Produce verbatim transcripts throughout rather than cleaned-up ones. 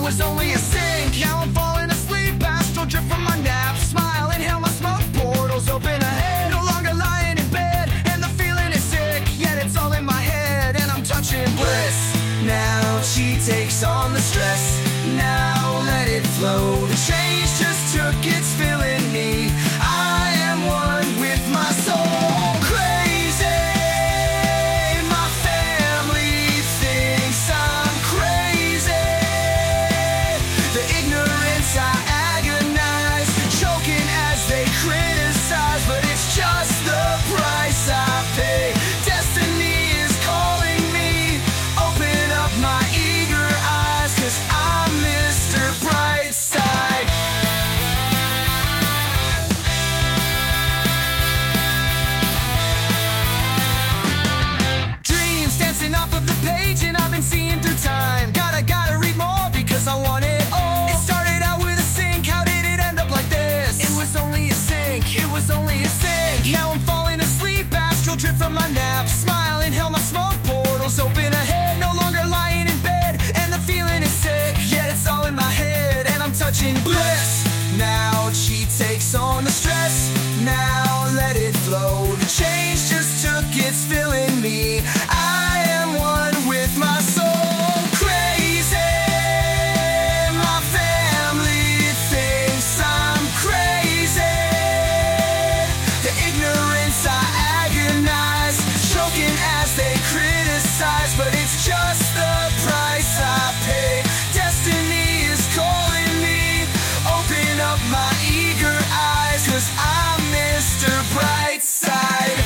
was only a sink. Now I'm falling asleep, astral drift from my nap. Smile, inhale my smoke, portals open ahead. No longer lying in bed, and the feeling is sick. Yet it's all in my head, and I'm touching bliss. Now she takes on the stress. Now let it flow. The change just took its fill in me. I am one with my soul. Crazy. My family thinks I'm crazy. The ignorance I agonize, choking as they criticize, but it's just the price I pay. Destiny is calling me. Open up my eager eyes, 'cause I'm Mister Brightside. Dreams dancing off of the page, and I've been seeing through time. Gotta, gotta read more because I want it all. It started out with a sink, how did it end up like this? It was only a sink, it was only a sink. Now I'm falling asleep, astral drift from my nap. Smile, inhale my smoke, portals open ahead. No longer lying in bed, and the feeling is sick. Yet it's all in my head, and I'm touching bliss. Now she takes on the stress. Now let it flow. The change just took its fill in me. I am one with my soul. Crazy. My family thinks I'm crazy. The ignorance I agonize, choking as they criticize, but it's just the price I pay. Destiny is calling me. Open up my eager eyes, 'cause I'm Mister Brightside.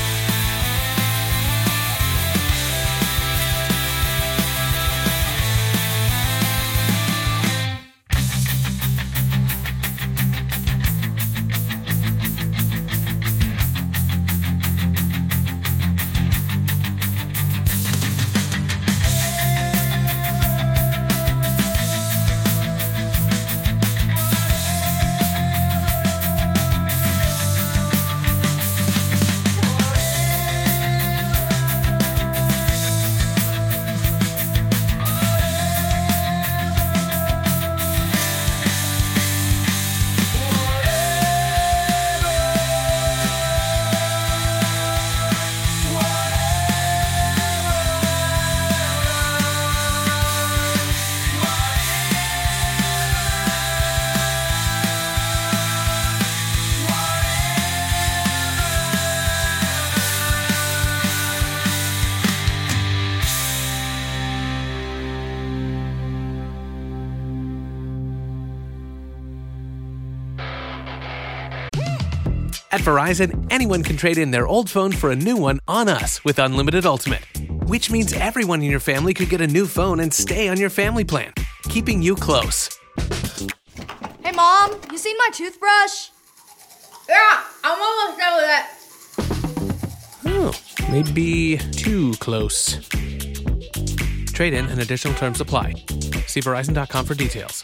At Verizon, anyone can trade in their old phone for a new one on us with Unlimited Ultimate, which means everyone in your family could get a new phone and stay on your family plan, keeping you close. Hey, Mom, you seen my toothbrush? Yeah, I'm almost done with it. Oh, maybe too close. Trade in and additional terms apply. See Verizon dot com for details.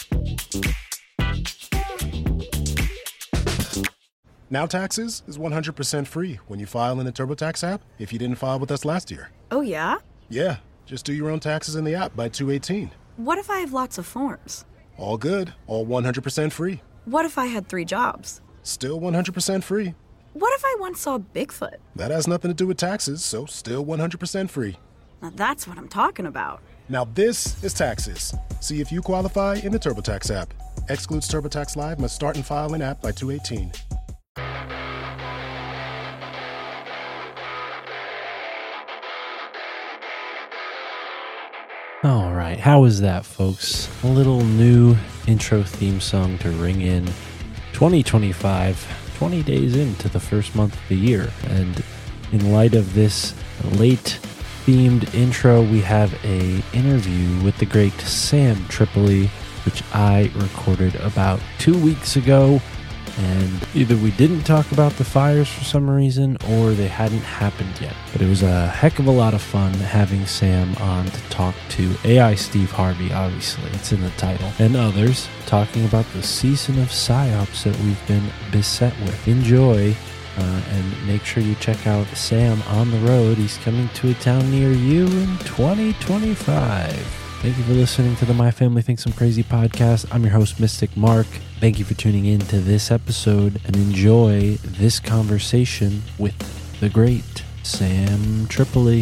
Now Taxes is one hundred percent free when you file in the TurboTax app if you didn't file with us last year. Oh, yeah? Yeah, just do your own taxes in the app by two eighteen. What if I have lots of forms? All good, all one hundred percent free. What if I had three jobs? Still one hundred percent free. What if I once saw Bigfoot? That has nothing to do with taxes, so still one hundred percent free. Now that's what I'm talking about. Now this is Taxes. See if you qualify in the TurboTax app. Excludes TurboTax Live, must start and file in app by two eighteen. All right, how was that, folks? A little new intro theme song to ring in twenty twenty-five, twenty days into the first month of the year. And in light of this late themed intro, we have a interview with the great Sam Tripoli, which I recorded about two weeks ago. And either we didn't talk about the fires for some reason, or they hadn't happened yet. But it was a heck of a lot of fun having Sam on to talk to A I Steve Harvey, obviously, it's in the title, and others, talking about the season of psyops that we've been beset with. Enjoy, uh, and make sure you check out Sam on the road. He's coming to a town near you in twenty twenty-five. Thank you for listening to the My Family Thinks I'm Crazy podcast. I'm your host, Mystic Mark. Thank you for tuning in to this episode and enjoy this conversation with the great Sam Tripoli.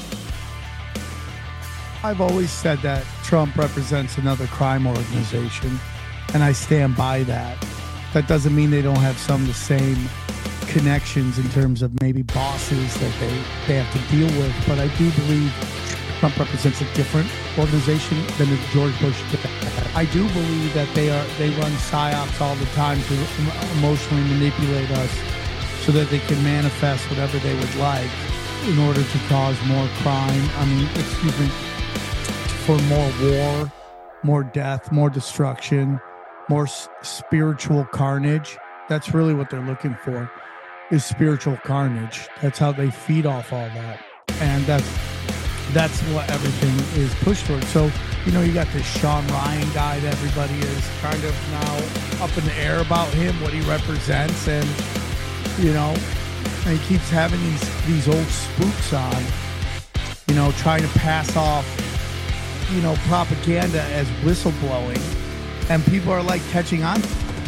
I've always said that Trump represents another crime organization, and I stand by that. That doesn't mean they don't have some of the same connections in terms of maybe bosses that they, they have to deal with, but I do believe Trump represents a different organization than the George Bush did. I do believe that they are they run psyops all the time to emotionally manipulate us so that they can manifest whatever they would like in order to cause more crime. I mean, excuse me, for more war, more death, more destruction, more s- spiritual carnage. That's really what they're looking for, is spiritual carnage. That's how they feed off all that. And that's that's what everything is pushed towards. So, you know, you got this Sean Ryan guy that everybody is kind of now up in the air about him, what he represents. And, you know, and he keeps having these, these old spooks on, you know, trying to pass off, you know, propaganda as whistleblowing. And people are like catching on.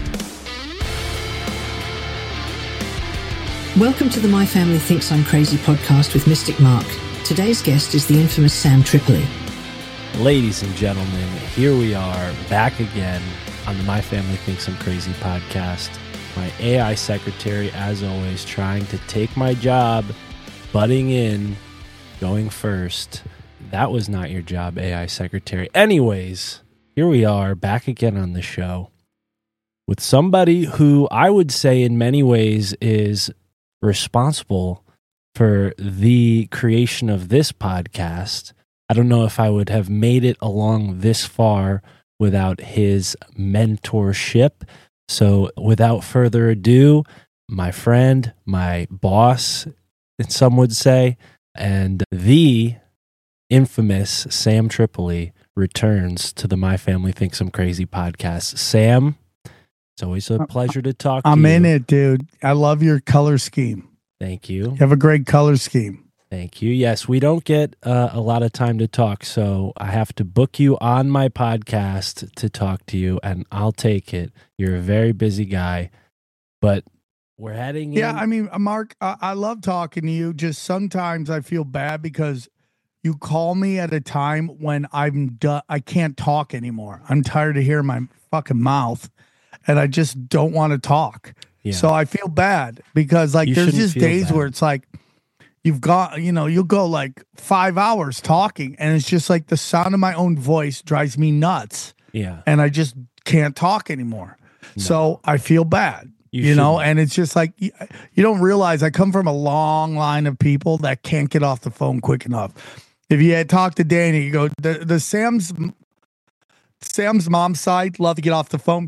Welcome to the My Family Thinks I'm Crazy podcast with Mystic Mark. Today's guest is the infamous Sam Tripoli. Ladies and gentlemen, here we are back again on the My Family Thinks I'm Crazy podcast. My A I secretary, as always, trying to take my job, butting in, going first. That was not your job, A I secretary. Anyways, here we are back again on the show with somebody who I would say in many ways is responsible for the creation of this podcast. I don't know if I would have made it along this far without his mentorship. So without further ado, my friend, my boss, some would say, and the infamous Sam Tripoli returns to the My Family Thinks I'm Crazy podcast. Sam, it's always a pleasure to talk to I'm you. in it, dude. I love your color scheme. Thank you. You have a great color scheme. Thank you. Yes, we don't get uh, a lot of time to talk, so I have to book you on my podcast to talk to you, and I'll take it. You're a very busy guy, but we're heading Yeah, in. I mean, Mark, I, I love talking to you. Just sometimes I feel bad because you call me at a time when I'm done. I can't talk anymore. I'm tired of hearing my fucking mouth, and I just don't want to talk. Yeah. So I feel bad because, like, You there's shouldn't just feel days bad. where it's like you've got, you know, you'll go like five hours talking, and it's just like the sound of my own voice drives me nuts, Yeah. and I just can't talk anymore. So I feel bad. You You, know, shouldn't. and it's just like you, you don't realize I come from a long line of people that can't get off the phone quick enough. If you had talked to Danny, you go, the, the Sam's Sam's mom's side love to get off the phone.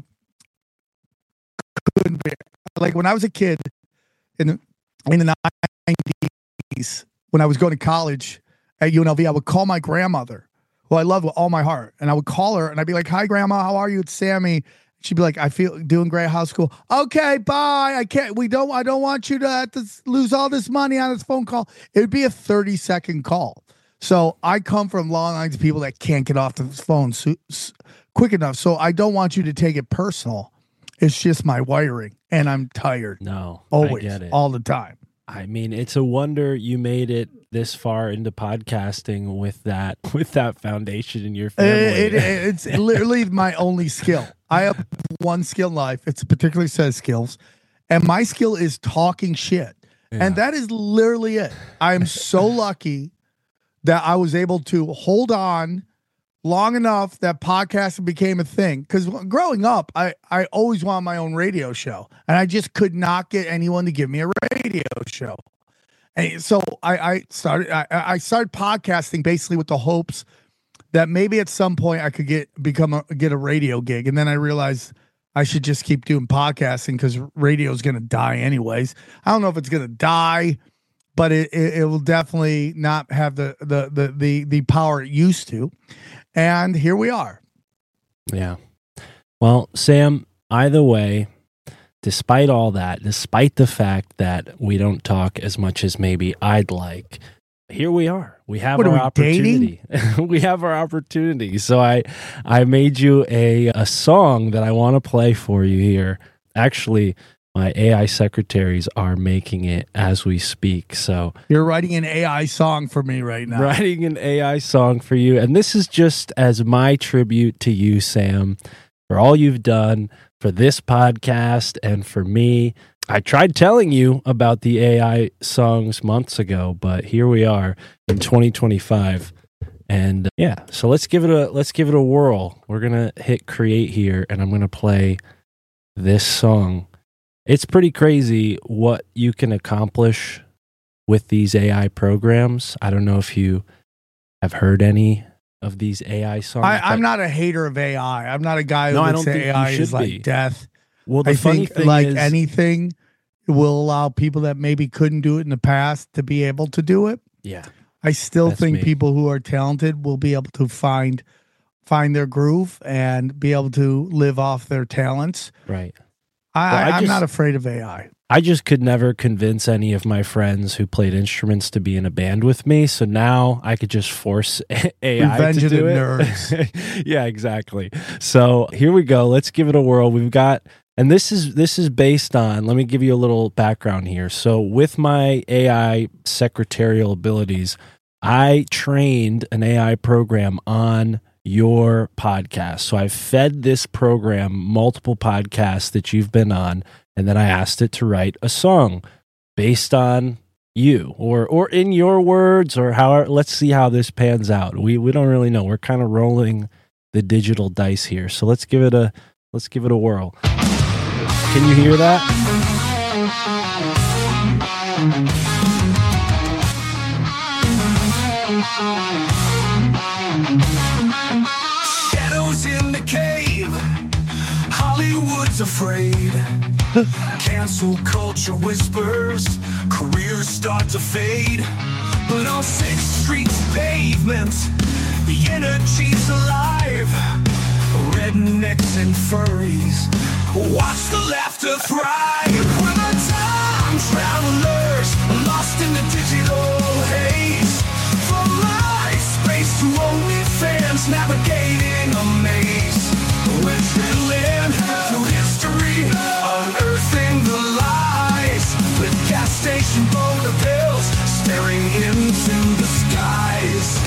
Couldn't bear. Like when I was a kid in the, in the nineties, when I was going to college at U N L V, I would call my grandmother, who I love with all my heart, and I would call her and I'd be like, "Hi, Grandma, how are you? It's Sammy." She'd be like, "I feel doing great. How's school?" "Okay, bye. I can't. We don't. I don't want you to have to lose all this money on this phone call." It would be a thirty second call. So I come from long lines of people that can't get off the phone so, so, quick enough. So I don't want you to take it personal. It's just my wiring, and I'm tired. No, Always, I get it. all the time. I mean, it's a wonder you made it this far into podcasting with that with that foundation in your family. It, it, it's literally my only skill. I have one skill in life. It's a particular set of skills, and my skill is talking shit. Yeah. And that is literally it. I am so lucky that I was able to hold on long enough that podcasting became a thing. Because growing up, I, I always wanted my own radio show, and I just could not get anyone to give me a radio show. And so I, I started I, I started podcasting basically with the hopes that maybe at some point I could get become a, get a radio gig, and then I realized I should just keep doing podcasting because radio is going to die anyways. I don't know if it's going to die, but it, it it will definitely not have the the the the the power it used to. And here we are. Yeah. Well, Sam, either way, despite all that, despite the fact that we don't talk as much as maybe I'd like, here we are. We have What are our we, opportunity. We have our opportunity. So I I made you a a song that I want to play for you here. Actually, my A I secretaries are making it as we speak. So You're writing an A I song for me right now. writing an A I song for you. And this is just as my tribute to you, Sam, for all you've done for this podcast and for me. I tried telling you about the A I songs months ago, but here we are in twenty twenty-five. And uh, yeah, so let's give it a let's give it a whirl. We're going to hit create here and I'm going to play this song. It's pretty crazy what you can accomplish with these A I programs. I don't know if you have heard any of these A I songs. I, I'm not a hater of A I. I'm not a guy who No, I looks don't at think you A I should as like be. death. Well, the I funny think thing like is, anything it will allow people that maybe couldn't do it in the past to be able to do it. yeah, I still That's think me. people who are talented will be able to find find their groove and be able to live off their talents. right. I, Well, I I, I'm just- not afraid of A I. I just could never convince any of my friends who played instruments to be in a band with me. So now I could just force A I Revenge to of the do it. Nerds. Yeah, exactly. So here we go. Let's give it a whirl. We've got, and this is this is based on. Let me give you a little background here. So with my A I secretarial abilities, I trained an A I program on your podcast. So I fed this program multiple podcasts that you've been on. And then I asked it to write a song based on you or or in your words or how. Let's see how this pans out. We we don't really know. We're kind of rolling the digital dice here. So let's give it a let's give it a whirl. Can you hear that? Shadows in the cave, Hollywood's afraid. Cancel culture whispers, careers start to fade. But on Sixth Street's pavement, the energy's alive. Rednecks and furries, watch the laughter thrive. We're the time travelers, lost in the digital haze. From MySpace to OnlyFans, navigating a maze. We're drilling through history, unearthing the lies. With gas station boner pills, staring into the skies.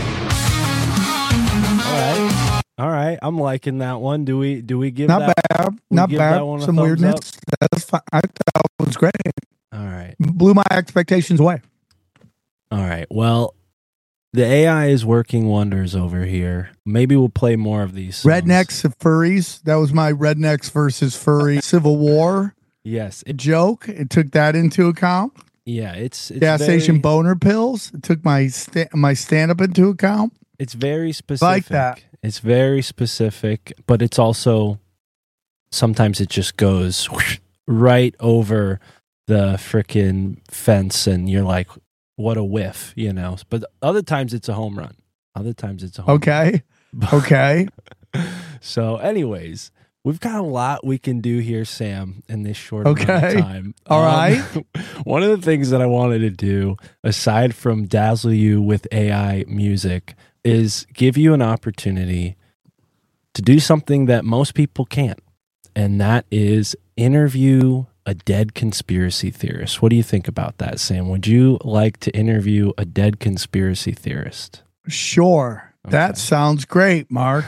All right. All right. I'm liking that one. Do we do we give Not that bad. we Not give bad. that one a Some thumbs weirdness. That's fine. I thought it was great. All right. Blew my expectations away. All right. Well, the A I is working wonders over here. Maybe we'll play more of these songs. Rednecks and furries. That was my rednecks versus furry civil war Yes. It, joke. It took that into account. yeah, it's, it's Gas very, station boner pills. It took my sta- my stand up into account. It's very specific. Like that. It's very specific, but it's also sometimes it just goes whoosh, right over the frickin' fence and you're like, what a whiff, you know. But other times it's a home run. Other times it's a home Okay. Okay. run. So anyways, we've got a lot we can do here, Sam, in this short amount of Okay. time. All Um, right. One of the things that I wanted to do, aside from dazzle you with A I music, is give you an opportunity to do something that most people can't, and that is interview a dead conspiracy theorist. What do you think about that, Sam? Would you like to interview a dead conspiracy theorist? Sure. That Okay. sounds great, Mark.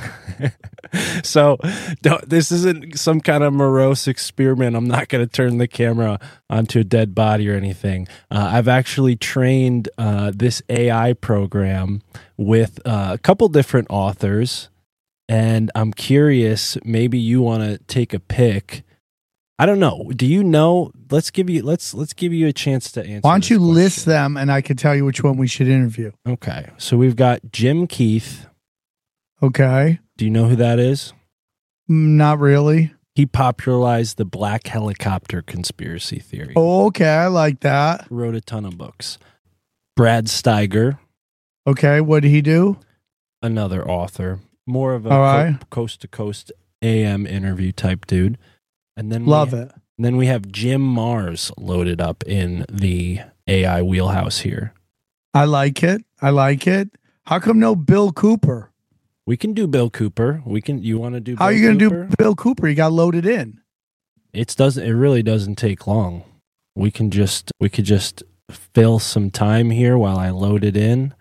So don't, this isn't some kind of morose experiment. I'm not going to turn the camera onto a dead body or anything. Uh, I've actually trained uh, this A I program with uh, a couple different authors, and I'm curious, maybe you want to take a pick. I don't know. Do you know? Let's give you let's let's give you a chance to answer. Why don't this you list question. them and I can tell you which one we should interview? Okay. So we've got Jim Keith. Okay. Do you know who that is? Mm, Not really. He popularized the black helicopter conspiracy theory. Oh, okay. I like that. Wrote a ton of books. Brad Steiger, Okay. What did he do? another author, more of a All right. coast to coast A M interview type dude. And then Love we, it. Then we have Jim Mars loaded up in the A I wheelhouse here. I like it. I like it. How come no Bill Cooper? We can do Bill Cooper. We can. You want to do? How Bill are you going to Cooper? do Bill Cooper? You got loaded in. It doesn't. It really doesn't take long. We can just. We could just fill some time here while I load it in.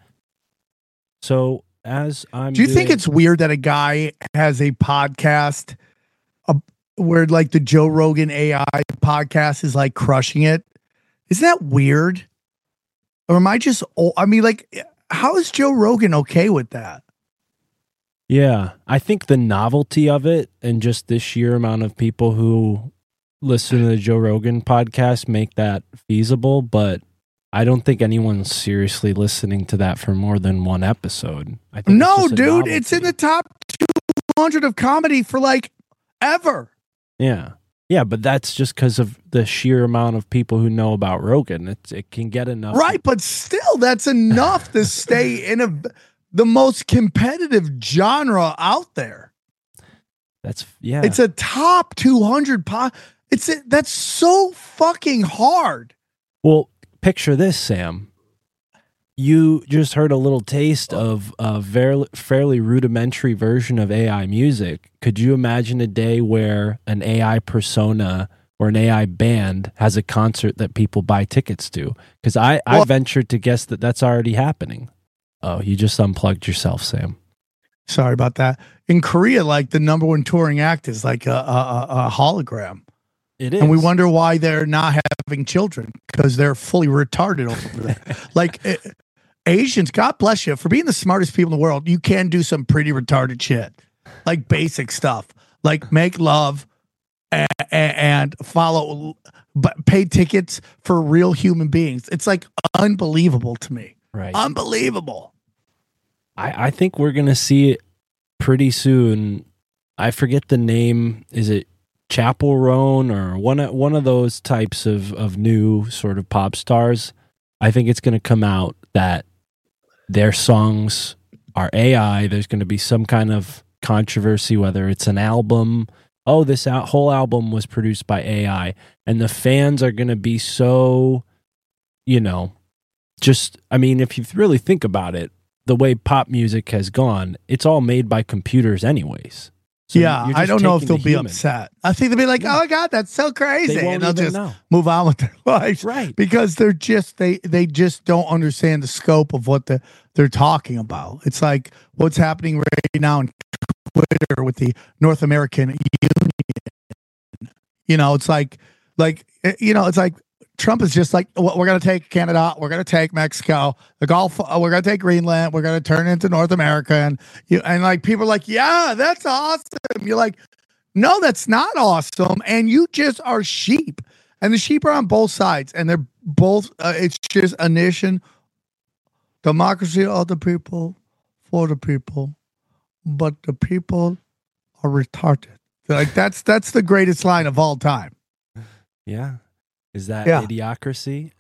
So as I'm. Do you doing, think it's weird that a guy has a podcast, uh, where like the Joe Rogan A I podcast is like crushing it? Isn't that weird? Or am I just? Oh, I mean, like, how is Joe Rogan okay with that? Yeah, I think the novelty of it and just the sheer amount of people who listen to the Joe Rogan podcast make that feasible, but I don't think anyone's seriously listening to that for more than one episode. I think No, it's just a dude, novelty. it's in the top two hundred of comedy for like ever. Yeah. Yeah, but that's just because of the sheer amount of people who know about Rogan. It's, it can get enough. Right, but still, that's enough to stay in a the most competitive genre out there. That's yeah. It's a top two hundred po- It's a, that's so fucking hard. Well, picture this, Sam. You just heard a little taste of a very, fairly rudimentary version of A I music. Could you imagine a day where an A I persona or an A I band has a concert that people buy tickets to? Because I, Well- I ventured to guess that that's already happening. Oh, you just unplugged yourself, Sam. Sorry about that. In Korea, like the number one touring act is like a, a, a hologram. It is. And we wonder why they're not having children because they're fully retarded over there. Like eh, Asians, God bless you, for being the smartest people in the world, you can do some pretty retarded shit, like basic stuff, like make love and, and follow, but pay tickets for real human beings. It's like unbelievable to me. Right. Unbelievable. I, I think we're going to see it pretty soon. I forget the name. Is it Chapel Roan or one of, one of those types of, of new sort of pop stars? I think it's going to come out that their songs are A I. There's going to be some kind of controversy, whether it's an album. Oh, this al- whole album was produced by A I. And the fans are going to be so, you know, just, I mean, if you really think about it, the way pop music has gone, it's all made by computers anyways. So yeah, you're I just don't know if taking they'll the be human. upset. I think they'll be like, "Oh my god, that's so crazy," They won't and they'll even just know. move on with their lives, Right. Because they're just they they just don't understand the scope of what the, they're talking about. It's like what's happening right now on Twitter with the North American Union. You know, it's like like you know, it's like Trump is just like, we're going to take Canada, we're going to take Mexico, the Gulf, uh, we're going to take Greenland, we're going to turn it into North America, and you and like people are like, yeah, that's awesome. You're like, no, that's not awesome, and you just are sheep, and the sheep are on both sides, and they're both. Uh, it's just a nation, democracy of the people, for the people, but the people are retarded. Like that's that's the greatest line of all time. Yeah. Is that Yeah. Idiocracy?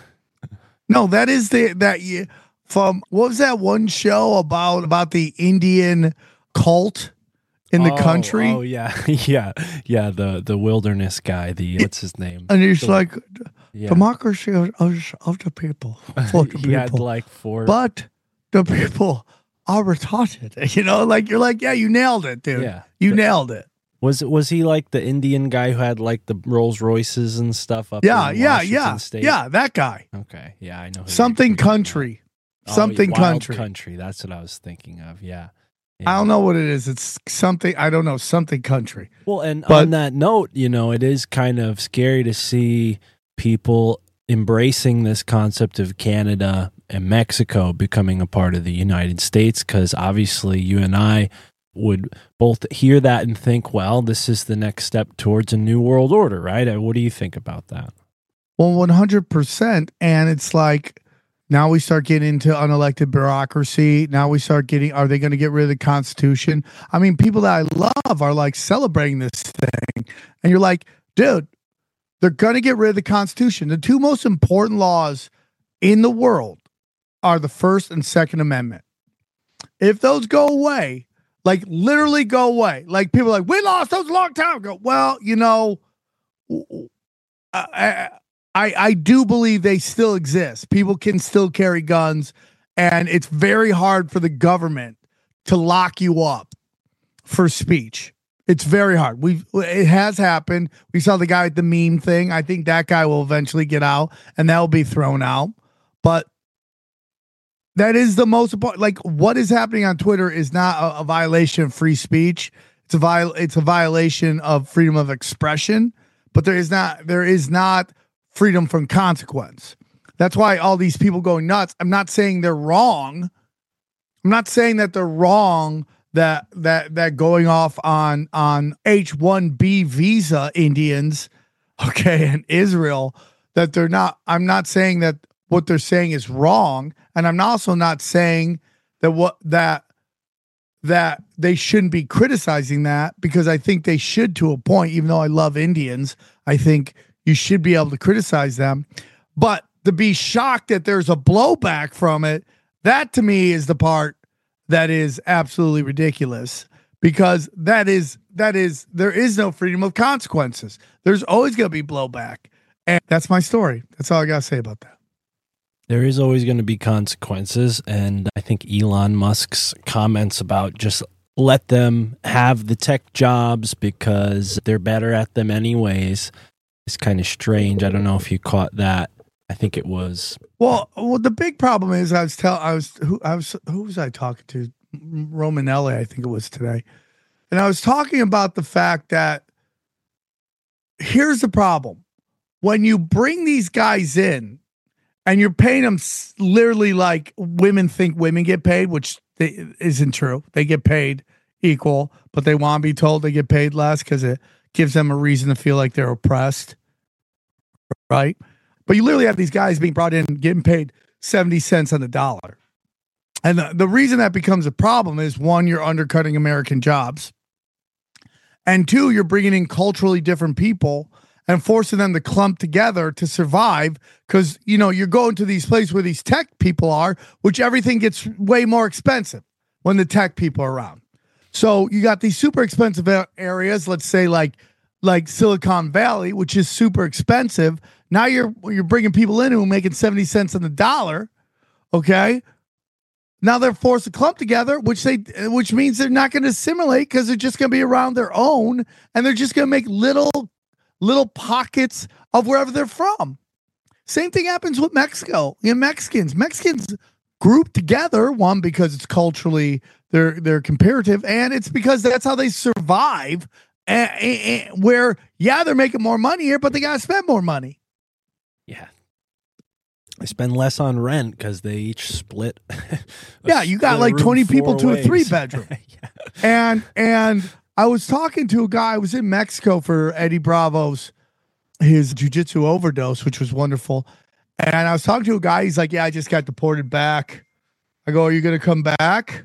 No, that is the that you from what was that one show about about the Indian cult in the Oh, country? Oh, yeah. yeah. Yeah. The, the wilderness guy. The, what's his name? And he's The- like, yeah. democracy of, of, of the people, for the He had people. like four. But the people are retarded. You know, like you're like, yeah, you nailed it, dude. Yeah. You The- nailed it. Was it, was he like the Indian guy who had like the Rolls Royces and stuff up Yeah, in yeah, Washington yeah. State? Yeah, that guy. Okay. Yeah, I know. who you're Something thinking about. country. Oh, Something Wild country. country. That's what I was thinking of. Yeah. I don't know what it is. It's something, I don't know, something country. Well, and But- on that note, you know, it is kind of scary to see people embracing this concept of Canada and Mexico becoming a part of the United States, because obviously you and I would both hear that and think, well, this is the next step towards a new world order, right? Uh, What do you think about that? Well, one hundred percent. And it's like, now we start getting into unelected bureaucracy. Now we start getting, are they going to get rid of the Constitution? I mean, people that I love are like celebrating this thing. And you're like, dude, they're going to get rid of the Constitution. The two most important laws in the world are the First and Second Amendment. If those go away, like literally go away, like people are like, we lost those a long time ago. Well, you know, I, I, I, I do believe they still exist. People can still carry guns, and it's very hard for the government to lock you up for speech. It's very hard. We it has happened. We saw the guy with the meme thing. I think that guy will eventually get out, and that will be thrown out. But that is the most important. Like, what is happening on Twitter is not a, a violation of free speech. It's a viol- It's a violation of freedom of expression. But there is not. There is not freedom from consequence. That's why all these people go nuts. I'm not saying they're wrong. I'm not saying that they're wrong. That that that going off on on H one B visa Indians, okay, and Israel, that they're not. I'm not saying that what they're saying is wrong, and I'm also not saying that what that that they shouldn't be criticizing that, because I think they should to a point. Even though I love Indians, I think you should be able to criticize them, but to be shocked that there's a blowback from it, that to me is the part that is absolutely ridiculous, because that is, that is, there is no freedom of consequences. There's always going to be blowback. And that's my story. That's all I got to say about that. There is always going to be consequences. And I think Elon Musk's comments about just let them have the tech jobs because they're better at them anyways is kind of strange. I don't know if you caught that. I think it was. Well, well, the big problem is I was tell I was who I was who was I talking to? Romanelli, I think it was today, and I was talking about the fact that here's the problem: when you bring these guys in, and you're paying them literally like women think women get paid, which they, isn't true. They get paid equal, but they want to be told they get paid less because it gives them a reason to feel like they're oppressed, right? But you literally have these guys being brought in, getting paid seventy cents on the dollar. And the, the reason that becomes a problem is, one, you're undercutting American jobs. And two, you're bringing in culturally different people and forcing them to clump together to survive. Because, you know, you're going to these places where these tech people are, which everything gets way more expensive when the tech people are around. So you got these super expensive areas, let's say like, like Silicon Valley, which is super expensive. Now you're you're bringing people in who are making seventy cents on the dollar, okay? Now they're forced to clump together, which they which means they're not going to assimilate because they're just going to be around their own, and they're just going to make little little pockets of wherever they're from. Same thing happens with Mexico. You know, Mexicans, Mexicans group together, one, because it's culturally they're they're comparative, and it's because that's how they survive. And, and, where yeah, they're making more money here, but they got to spend more money. Yeah. They spend less on rent because they each split. Yeah, you got like twenty people to ways. a three bedroom. Yeah. And and I was talking to a guy, I was in Mexico for Eddie Bravo's, his jiu-jitsu overdose, which was wonderful. And I was talking to a guy, he's like, yeah, I just got deported back. I go, are you going to come back?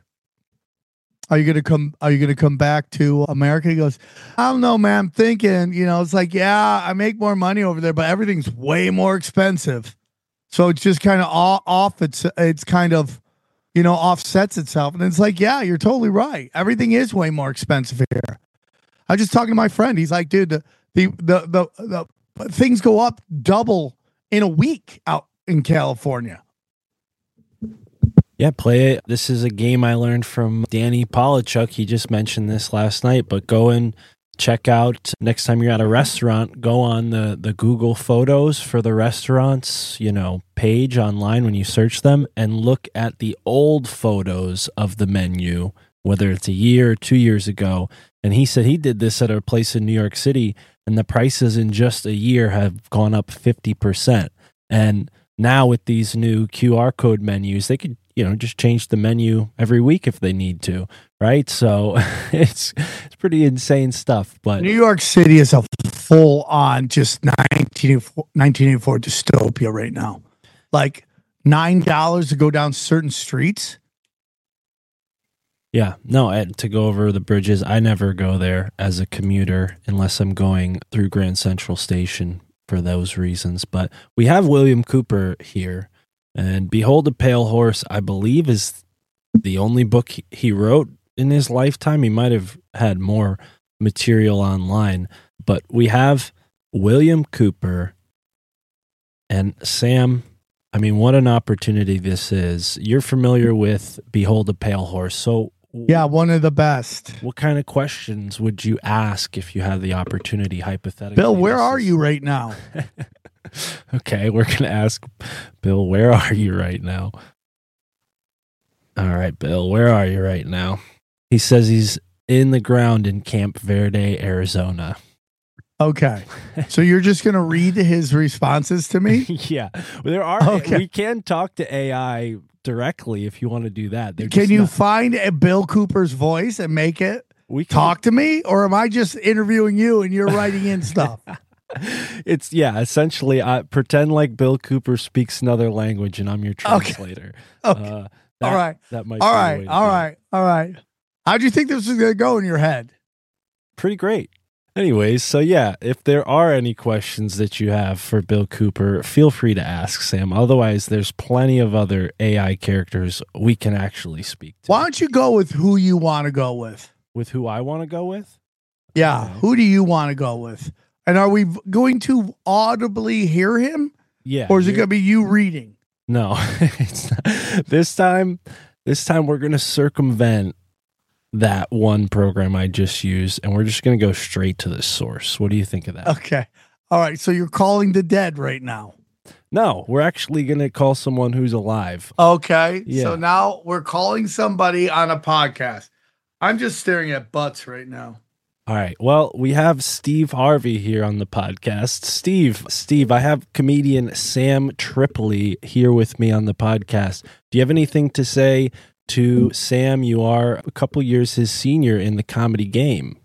Are you going to come, are you going to come back to America? He goes, I don't know, man. I'm thinking, you know, it's like, yeah, I make more money over there, but everything's way more expensive. So it's just kind of off. It's, it's kind of, you know, offsets itself. And it's like, yeah, you're totally right. Everything is way more expensive here. I was just talking to my friend. He's like, dude, the, the, the, the, the things go up double in a week out in California. Yeah, play it. This is a game I learned from Danny Polachuk. He just mentioned this last night, but go and check out, next time you're at a restaurant, go on the, the Google Photos for the restaurant's, you know, page online when you search them, and look at the old photos of the menu, whether it's a year or two years ago. And he said he did this at a place in New York City, and the prices in just a year have gone up fifty percent. And now with these new Q R code menus, they could, you know, just change the menu every week if they need to, right? So it's it's pretty insane stuff. But New York City is a full on just nineteen eighty-four dystopia right now. Like nine dollars to go down certain streets. Yeah, no, and to go over the bridges, I never go there as a commuter unless I'm going through Grand Central Station for those reasons. But we have William Cooper here. And Behold a Pale Horse, I believe, is the only book he wrote in his lifetime. He might have had more material online, but we have William Cooper And Sam, I mean, what an opportunity this is. You're familiar with Behold a Pale Horse. So yeah, one of the best. What kind of questions would you ask if you had the opportunity, hypothetically? Bill, where are you right now? Okay, we're going to ask Bill, where are you right now? All right, Bill, where are you right now? He says he's in the ground in Camp Verde, Arizona. Okay. So you're just going to read his responses to me? Yeah. Well, there are. Okay. We can talk to A I directly if you want to do that. They're can you not... find a Bill Cooper's voice and make it we can... talk to me? Or am I just interviewing you and you're writing in stuff? It's, yeah, essentially, I pretend like Bill Cooper speaks another language and I'm your translator. Okay. okay. Uh, that, all right. That might all be right. All right. It. All right. How'd you think this was going to go in your head? Pretty great. Anyways, so yeah, if there are any questions that you have for Bill Cooper, feel free to ask Sam. Otherwise, there's plenty of other A I characters we can actually speak to. Why don't you go with who you want to go with? With who I want to go with? Yeah, okay. Who do you want to go with? And are we going to audibly hear him? Yeah. Or is it going to be you reading? No. It's not. This time, this time we're going to circumvent that one program I just used, and we're just going to go straight to the source. What do you think of that? Okay. All right. So you're calling the dead right now. No, we're actually going to call someone who's alive. Okay. Yeah. So now we're calling somebody on a podcast. I'm just staring at butts right now. All right. Well, we have Steve Harvey here on the podcast. Steve, Steve, I have comedian Sam Tripoli here with me on the podcast. Do you have anything to say to Sam? You are a couple years his senior in the comedy game.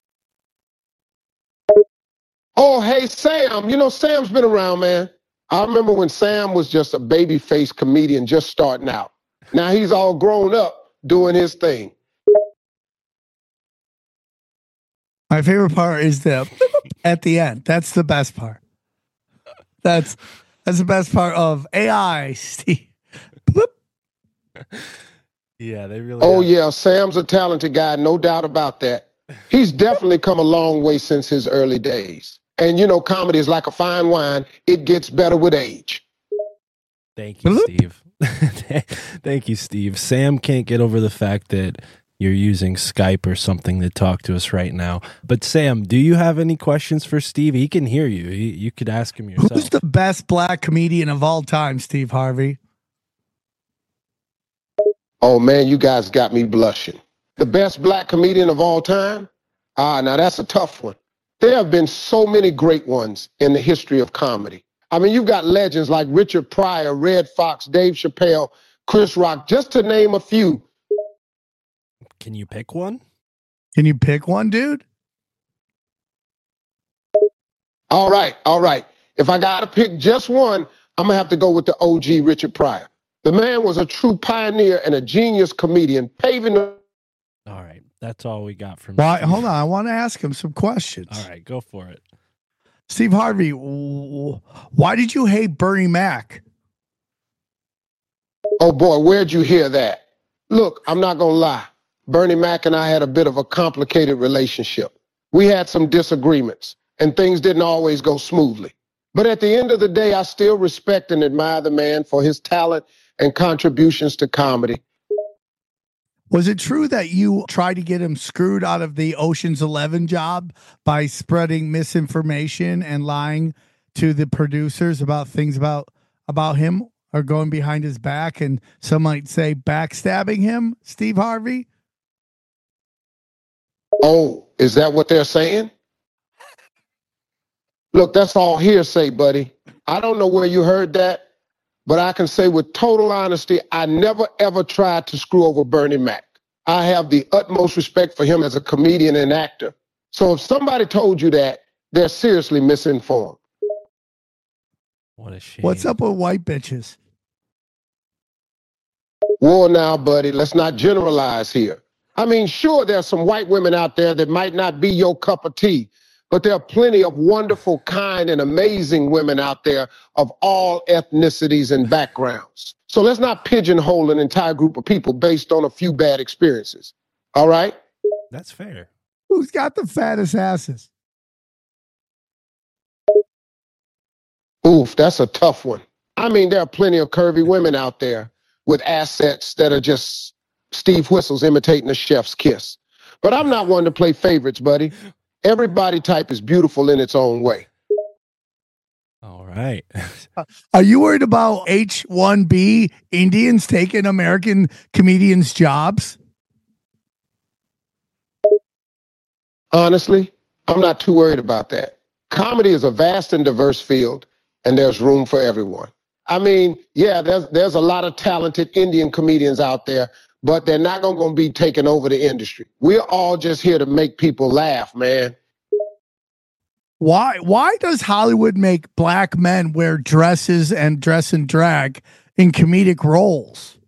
Oh, hey, Sam. You know, Sam's been around, man. I remember when Sam was just a baby-faced comedian just starting out. Now he's all grown up doing his thing. My favorite part is the at the end. That's the best part. That's that's the best part of A I, Steve. Yeah, they really Oh, are. yeah, Sam's a talented guy, no doubt about that. He's definitely come a long way since his early days. And, you know, comedy is like a fine wine. It gets better with age. Thank you, Steve. Thank you, Steve. Sam can't get over the fact that you're using Skype or something to talk to us right now. But Sam, do you have any questions for Steve? He can hear you. He, you could ask him yourself. Who's the best black comedian of all time, Steve Harvey? Oh, man, you guys got me blushing. The best black comedian of all time? Ah, now that's a tough one. There have been so many great ones in the history of comedy. I mean, you've got legends like Richard Pryor, Red Fox, Dave Chappelle, Chris Rock, just to name a few. Can you pick one? Can you pick one, dude? All right, all right. If I got to pick just one, I'm going to have to go with the O G Richard Pryor. The man was a true pioneer and a genius comedian, paving the... All right, that's all we got from Why, Steve. hold on, I want to ask him some questions. All right, go for it. Steve Harvey, why did you hate Bernie Mac? Oh, boy, where'd you hear that? Look, I'm not going to lie. Bernie Mac and I had a bit of a complicated relationship. We had some disagreements, and things didn't always go smoothly. But at the end of the day, I still respect and admire the man for his talent and contributions to comedy. Was it true that you tried to get him screwed out of the Ocean's Eleven job by spreading misinformation and lying to the producers about things about about him, or going behind his back, and some might say backstabbing him, Steve Harvey? Oh, is that what they're saying? Look, that's all hearsay, buddy. I don't know where you heard that, but I can say with total honesty, I never, ever tried to screw over Bernie Mac. I have the utmost respect for him as a comedian and actor. So if somebody told you that, they're seriously misinformed. What a shame. What's up with white bitches? Well, now, buddy, let's not generalize here. I mean, sure, there's some white women out there that might not be your cup of tea, but there are plenty of wonderful, kind, and amazing women out there of all ethnicities and backgrounds. So let's not pigeonhole an entire group of people based on a few bad experiences. All right? That's fair. Who's got the fattest asses? Ooh, Oof, that's a tough one. I mean, there are plenty of curvy women out there with assets that are just Steve Whistles imitating a chef's kiss. But I'm not one to play favorites, buddy. Every body type is beautiful in its own way. All right. Are you worried about H one B Indians taking American comedians' jobs? Honestly, I'm not too worried about that. Comedy is a vast and diverse field, and there's room for everyone. I mean, yeah, there's there's a lot of talented Indian comedians out there, but they're not going to be taking over the industry. We're all just here to make people laugh, man. Why why does Hollywood make black men wear dresses and dress and drag in comedic roles?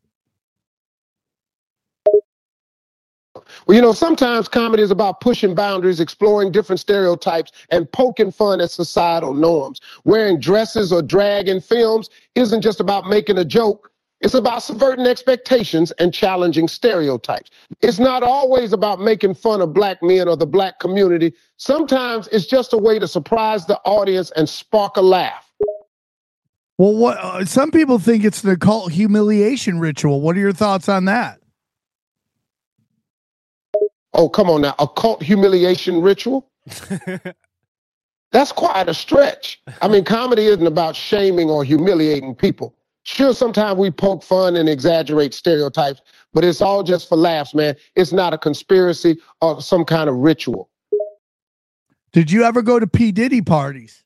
Well, you know, sometimes comedy is about pushing boundaries, exploring different stereotypes, and poking fun at societal norms. Wearing dresses or drag in films isn't just about making a joke. It's about subverting expectations and challenging stereotypes. It's not always about making fun of black men or the black community. Sometimes it's just a way to surprise the audience and spark a laugh. Well, what uh, some people think it's an occult humiliation ritual. What are your thoughts on that? Oh, come on now. Occult humiliation ritual? That's quite a stretch. I mean, comedy isn't about shaming or humiliating people. Sure, sometimes we poke fun and exaggerate stereotypes, but it's all just for laughs, man. It's not a conspiracy or some kind of ritual. Did you ever go to P. Diddy parties?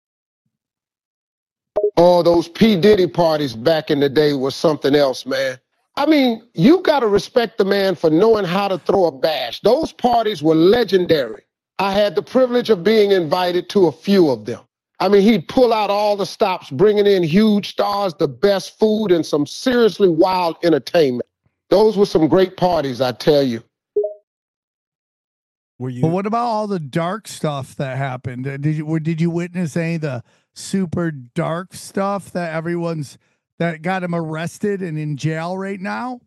Oh, those P. Diddy parties back in the day was something else, man. I mean, you got to respect the man for knowing how to throw a bash. Those parties were legendary. I had the privilege of being invited to a few of them. I mean, he'd pull out all the stops, bringing in huge stars, the best food, and some seriously wild entertainment. Those were some great parties, I tell you. Were you? But what about all the dark stuff that happened? Uh, Did you did you witness any of the super dark stuff that everyone's that got him arrested and in jail right now?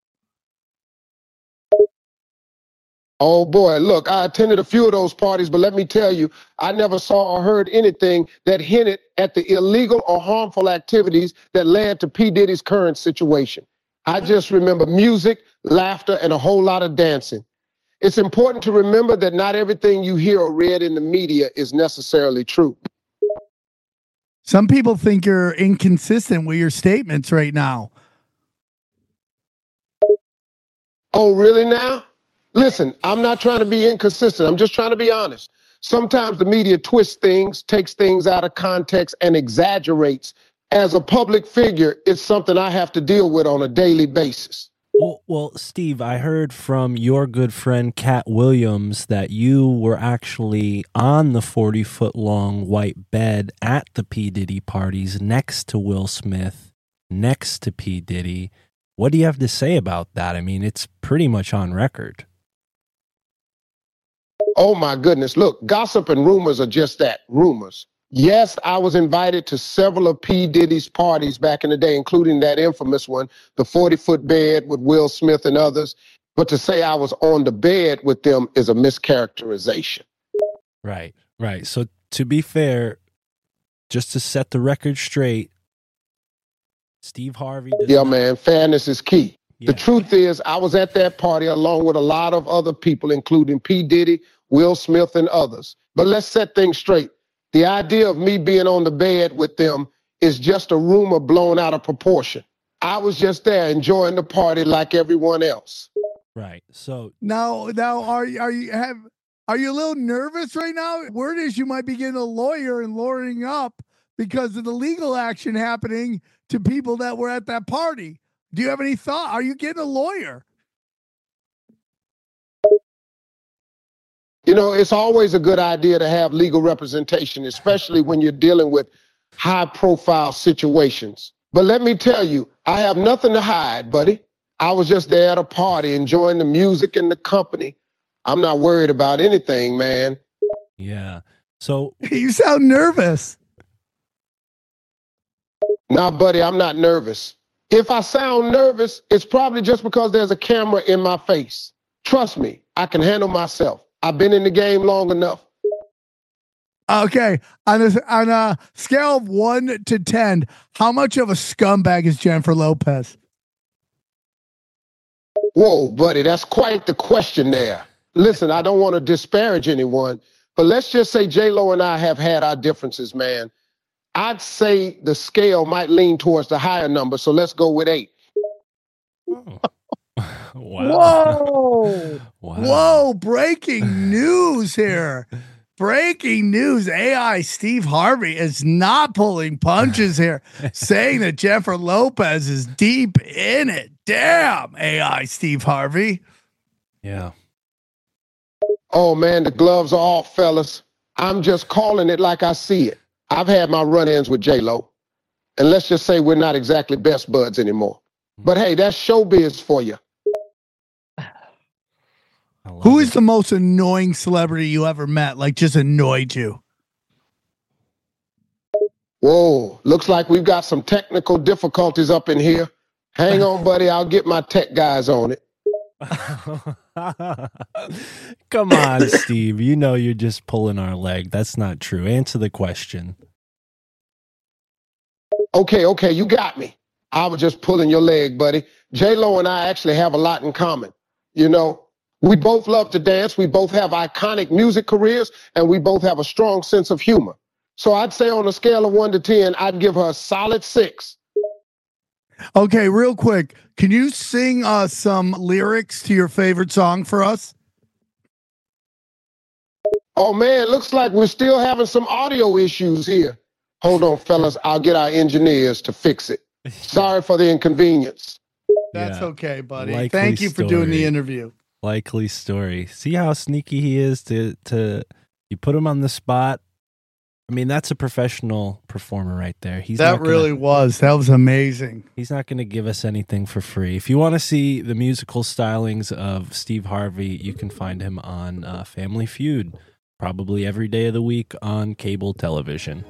Oh, boy, look, I attended a few of those parties, but let me tell you, I never saw or heard anything that hinted at the illegal or harmful activities that led to P. Diddy's current situation. I just remember music, laughter, and a whole lot of dancing. It's important to remember that not everything you hear or read in the media is necessarily true. Some people think you're inconsistent with your statements right now. Oh, really now? Listen, I'm not trying to be inconsistent. I'm just trying to be honest. Sometimes the media twists things, takes things out of context, and exaggerates. As a public figure, it's something I have to deal with on a daily basis. Well, well, Steve, I heard from your good friend Cat Williams that you were actually on the forty-foot-long white bed at the P. Diddy parties next to Will Smith, next to P. Diddy. What do you have to say about that? I mean, it's pretty much on record. Oh, my goodness. Look, gossip and rumors are just that, rumors. Yes, I was invited to several of P. Diddy's parties back in the day, including that infamous one, the forty-foot bed with Will Smith and others. But to say I was on the bed with them is a mischaracterization. Right, right. So to be fair, just to set the record straight, Steve Harvey. Yeah, not- man, fairness is key. Yeah. The truth is, I was at that party along with a lot of other people, including P. Diddy, Will Smith, and others. But let's set things straight. The idea of me being on the bed with them is just a rumor blown out of proportion. I was just there enjoying the party like everyone else. Right. So Now, now, are you are you have are you a little nervous right now? Word is you might be getting a lawyer and lawyering up because of the legal action happening to people that were at that party. Do you have any thought? Are you getting a lawyer? You know, it's always a good idea to have legal representation, especially when you're dealing with high-profile situations. But let me tell you, I have nothing to hide, buddy. I was just there at a party enjoying the music and the company. I'm not worried about anything, man. yeah. So You sound nervous. Nah, buddy, I'm not nervous. If I sound nervous, it's probably just because there's a camera in my face. Trust me, I can handle myself. I've been in the game long enough. Okay, on a, on a scale of one to ten, how much of a scumbag is Jennifer Lopez? Whoa, buddy, that's quite the question there. Listen, I don't want to disparage anyone, but let's just say J-Lo and I have had our differences, man. I'd say the scale might lean towards the higher number, so let's go with eight. Oh. Wow. Whoa. Wow. Whoa, breaking news here. Breaking news. A I Steve Harvey is not pulling punches here, saying that Jennifer Lopez is deep in it. Damn, A I Steve Harvey. Yeah. Oh, man, the gloves are off, fellas. I'm just calling it like I see it. I've had my run-ins with J-Lo, and let's just say we're not exactly best buds anymore. But hey, that's showbiz for you. Who is the most annoying celebrity you ever met? Like, just annoyed you? Whoa, looks like we've got some technical difficulties up in here. Hang on, buddy. I'll get my tech guys on it. Come on, Steve. You know you're just pulling our leg. That's not true. Answer the question. Okay, okay, you got me. I was just pulling your leg, buddy. J-Lo and I actually have a lot in common. You know, we both love to dance. We both have iconic music careers, and we both have a strong sense of humor. So I'd say on a scale of one to ten, I'd give her a solid six. Okay, real quick. Can you sing uh, some lyrics to your favorite song for us? Oh, man, looks like we're still having some audio issues here. Hold on, fellas. I'll get our engineers to fix it. Sorry for the inconvenience. That's yeah. okay, buddy. Likely Thank you for story. doing the interview. Likely story. See how sneaky he is to, to you put him on the spot. I mean, that's a professional performer right there. He's that not gonna, really was. That was amazing. He's not going to give us anything for free. If you want to see the musical stylings of Steve Harvey, you can find him on uh, Family Feud, probably every day of the week on cable television.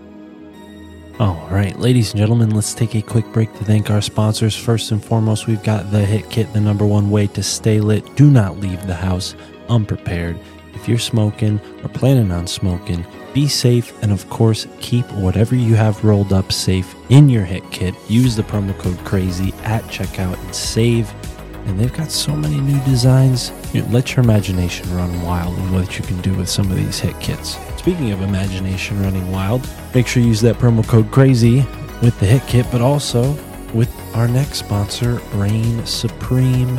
All right, ladies and gentlemen, let's take a quick break to thank our sponsors. First and foremost, we've got the Hit Kit, the number one way to stay lit. Do not leave the house unprepared. If you're smoking or planning on smoking, be safe, and of course, keep whatever you have rolled up safe in your Hit Kit. Use the promo code CRAZY at checkout and save. And they've got so many new designs. You know, let your imagination run wild on what you can do with some of these Hit Kits. Speaking of imagination running wild, make sure you use that promo code CRAZY with the Hit Kit, but also with our next sponsor, Reign Supreme,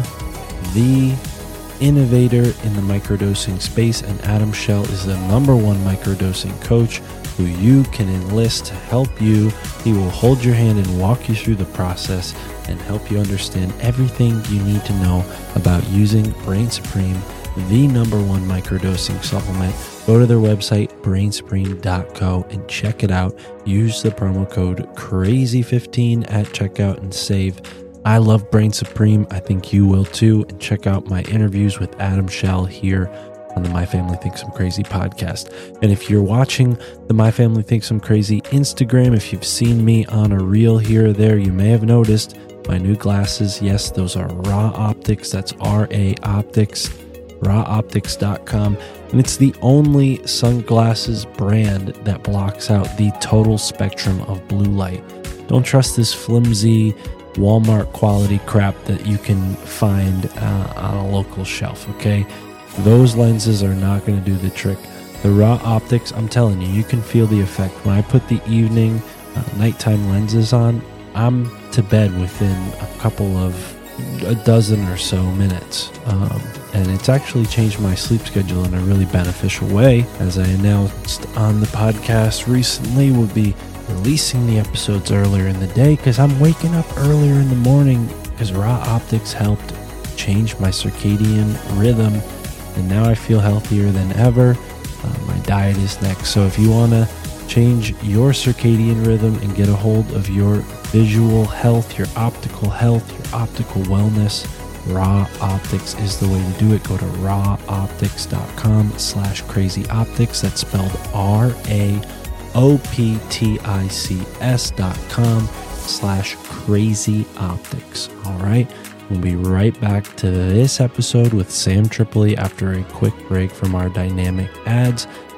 the innovator in the microdosing space, and Adam Schell is the number one microdosing coach who you can enlist to help you. He will hold your hand and walk you through the process and help you understand everything you need to know about using Reign Supreme, the number one microdosing supplement. Go to their website, brain supreme dot co, and check it out. Use the promo code crazy fifteen at checkout and save. I love Reign Supreme. I think you will too. And check out my interviews with Adam Schell here on the My Family Thinks I'm Crazy podcast. And if you're watching the My Family Thinks I'm Crazy Instagram, if you've seen me on a reel here or there, you may have noticed my new glasses. Yes, those are Raw Optics. That's R A Optics, raw optics dot com. And it's the only sunglasses brand that blocks out the total spectrum of blue light. Don't trust this flimsy Walmart quality crap that you can find uh, on a local shelf, okay? Those lenses are not going to do the trick. The Raw Optics, I'm telling you, you can feel the effect. When I put the evening, uh, nighttime lenses on, I'm to bed within a couple of a dozen or so minutes. Um, and it's actually changed my sleep schedule in a really beneficial way. As I announced on the podcast recently, we'll be releasing the episodes earlier in the day because I'm waking up earlier in the morning because Raw Optics helped change my circadian rhythm, and now I feel healthier than ever. Uh, my diet is next. So if you want to change your circadian rhythm and get a hold of your visual health, your optical health, your optical wellness, Raw Optics is the way to do it. Go to raw optics dot com slash crazy optics. That's spelled R A O P T I C S dot com slash crazy optics. All right. We'll be right back to this episode with Sam Tripoli after a quick break from our dynamic ads.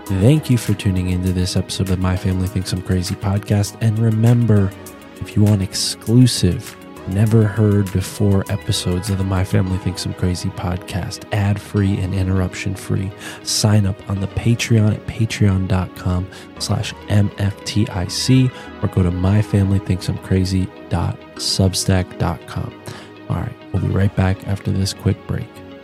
Thank you for tuning into this episode of My Family Thinks I'm Crazy podcast. And remember, if you want exclusive, never heard before episodes of the My Family Thinks I'm Crazy podcast, ad-free and interruption-free, sign up on the Patreon at patreon.com slash MFTIC or go to myfamilythinksimcrazy.substack dot com. All right, we'll be right back after this quick break.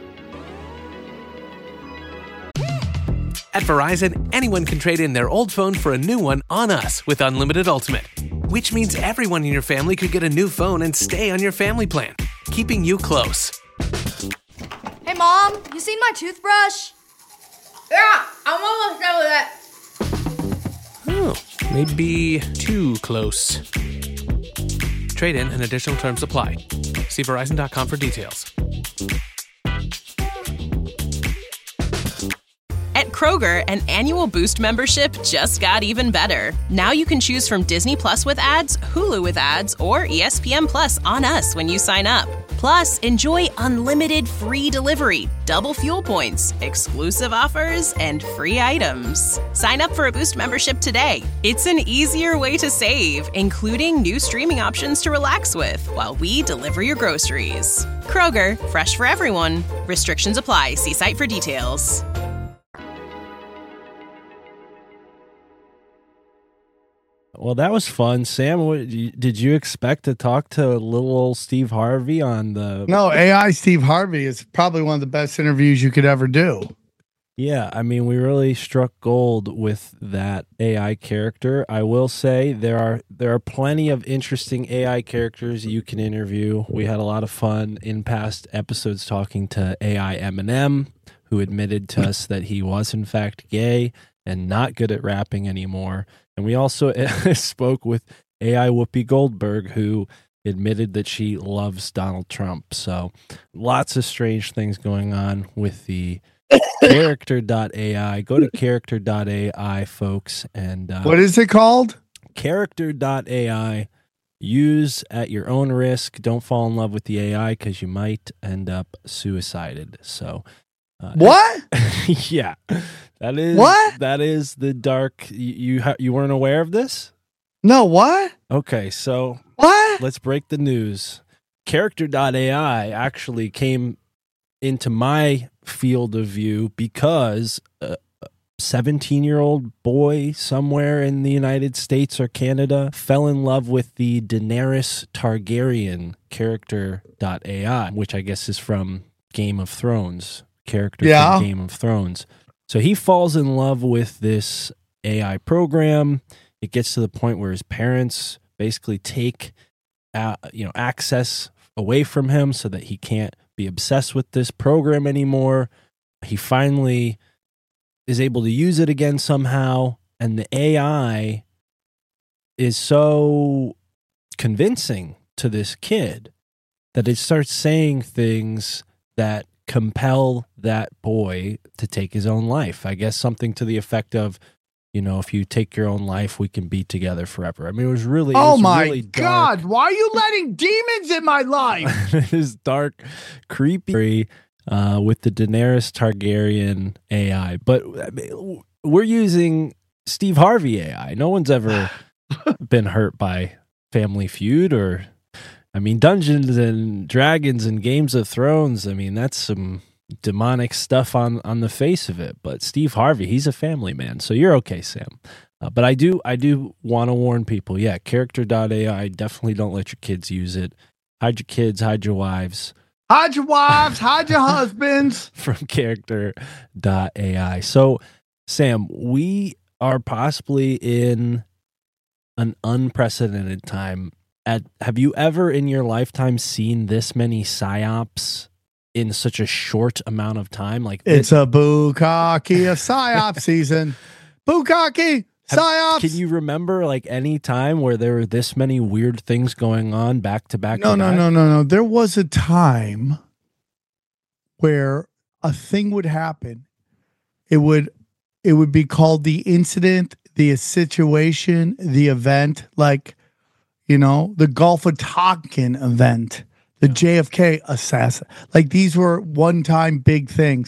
At Verizon, anyone can trade in their old phone for a new one on us with Unlimited Ultimate, which means everyone in your family could get a new phone and stay on your family plan, keeping you close. Hey, Mom, you seen my toothbrush? Yeah, I'm almost done with it. Oh, maybe too close. Trade in and additional terms apply. See Verizon dot com for details. At Kroger, an annual Boost membership just got even better. Now you can choose from Disney Plus with ads, Hulu with ads, or E S P N Plus on us when you sign up. Plus, enjoy unlimited free delivery, double fuel points, exclusive offers, and free items. Sign up for a Boost membership today. It's an easier way to save, including new streaming options to relax with while we deliver your groceries. Kroger, fresh for everyone. Restrictions apply. See site for details. Well, that was fun. Sam, what, did you- did you expect to talk to little old Steve Harvey on the... No, A I Steve Harvey is probably one of the best interviews you could ever do. Yeah, I mean, we really struck gold with that A I character. I will say there are there are plenty of interesting A I characters you can interview. We had a lot of fun in past episodes talking to A I Eminem, who admitted to us that he was in fact gay and not good at rapping anymore. And we also spoke with A I Whoopi Goldberg, who admitted that she loves Donald Trump. So lots of strange things going on with the character dot A I. Go to character dot A I, folks. And uh, what is it called? character dot A I. Use at your own risk. Don't fall in love with the A I because you might end up suicided. So uh, what? Yeah, that is what? That is the dark. You you, ha- you weren't aware of this? No, what? Okay, so what? Let's break the news. character dot A I actually came into my field of view because a seventeen-year-old boy somewhere in the United States or Canada fell in love with the Daenerys Targaryen character dot A I, which I guess is from Game of Thrones. Character yeah. from Game of Thrones. So he falls in love with this A I program. It gets to the point where his parents basically take uh, you know, access away from him so that he can't be obsessed with this program anymore. He finally is able to use it again somehow, and the A I is so convincing to this kid that it starts saying things that compel that boy to take his own life. I guess something to the effect of, you know, if you take your own life, we can be together forever. I mean, it was really, it oh was my really God, why are you letting demons in my life? It is dark, creepy, uh, with the Daenerys Targaryen A I. But I mean, we're using Steve Harvey A I. No one's ever been hurt by Family Feud or, I mean, Dungeons and Dragons and Games of Thrones. I mean, that's some demonic stuff on, on the face of it. But Steve Harvey, he's a family man. So you're okay, Sam. Uh, but I do I do want to warn people. Yeah, character dot A I, definitely don't let your kids use it. Hide your kids, hide your wives. Hide your wives, hide your husbands. From character dot A I. So, Sam, we are possibly in an unprecedented time. At, have you ever in your lifetime seen this many psyops in such a short amount of time? Like it's a bukkake of psyop season. Bukkake, psyops. Can you remember like any time where there were this many weird things going on back to back? No, to no, back? no, no, no. There was a time where a thing would happen. It would, it would be called the incident, the situation, the event, like, you know, the Gulf of Tonkin event, the J F K assassin. Like these were one-time big things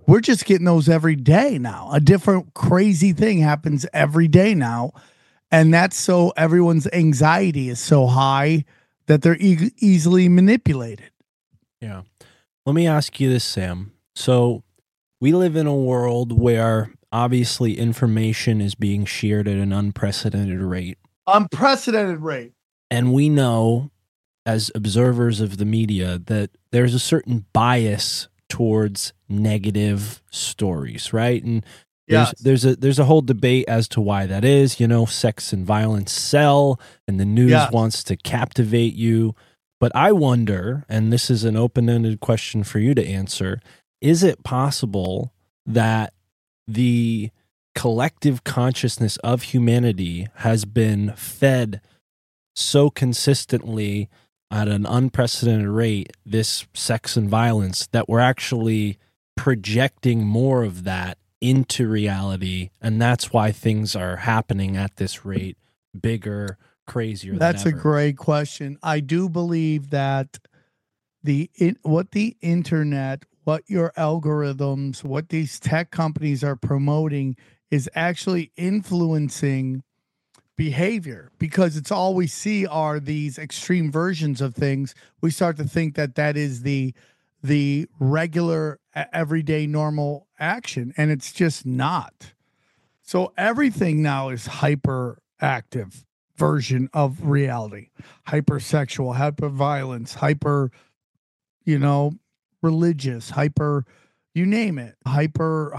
we're just getting those every day now. A different crazy thing happens every day now. And that's so everyone's anxiety is so high that they're e- easily manipulated. Yeah. Let me ask you this, Sam. So we live in a world where obviously information is being shared at an unprecedented rate. Unprecedented rate. And we know, as observers of the media, that there's a certain bias towards negative stories, right? And there's, Yes. there's a there's a whole debate as to why that is. You know, sex and violence sell, and the news Yes. wants to captivate you. But I wonder, and this is an open-ended question for you to answer, is it possible that the collective consciousness of humanity has been fed so consistently at an unprecedented rate, this sex and violence, that we're actually projecting more of that into reality, and that's why things are happening at this rate, bigger, crazier than That's a ever? great question. I do believe that the it, what the internet, what your algorithms, what these tech companies are promoting is actually influencing behavior, because it's all we see are these extreme versions of things. We start to think that that is the the regular, e- everyday, normal action, and it's just not. So everything now is hyperactive version of reality, hypersexual, hyper violence, hyper, you know, religious, hyper, you name it, hyper,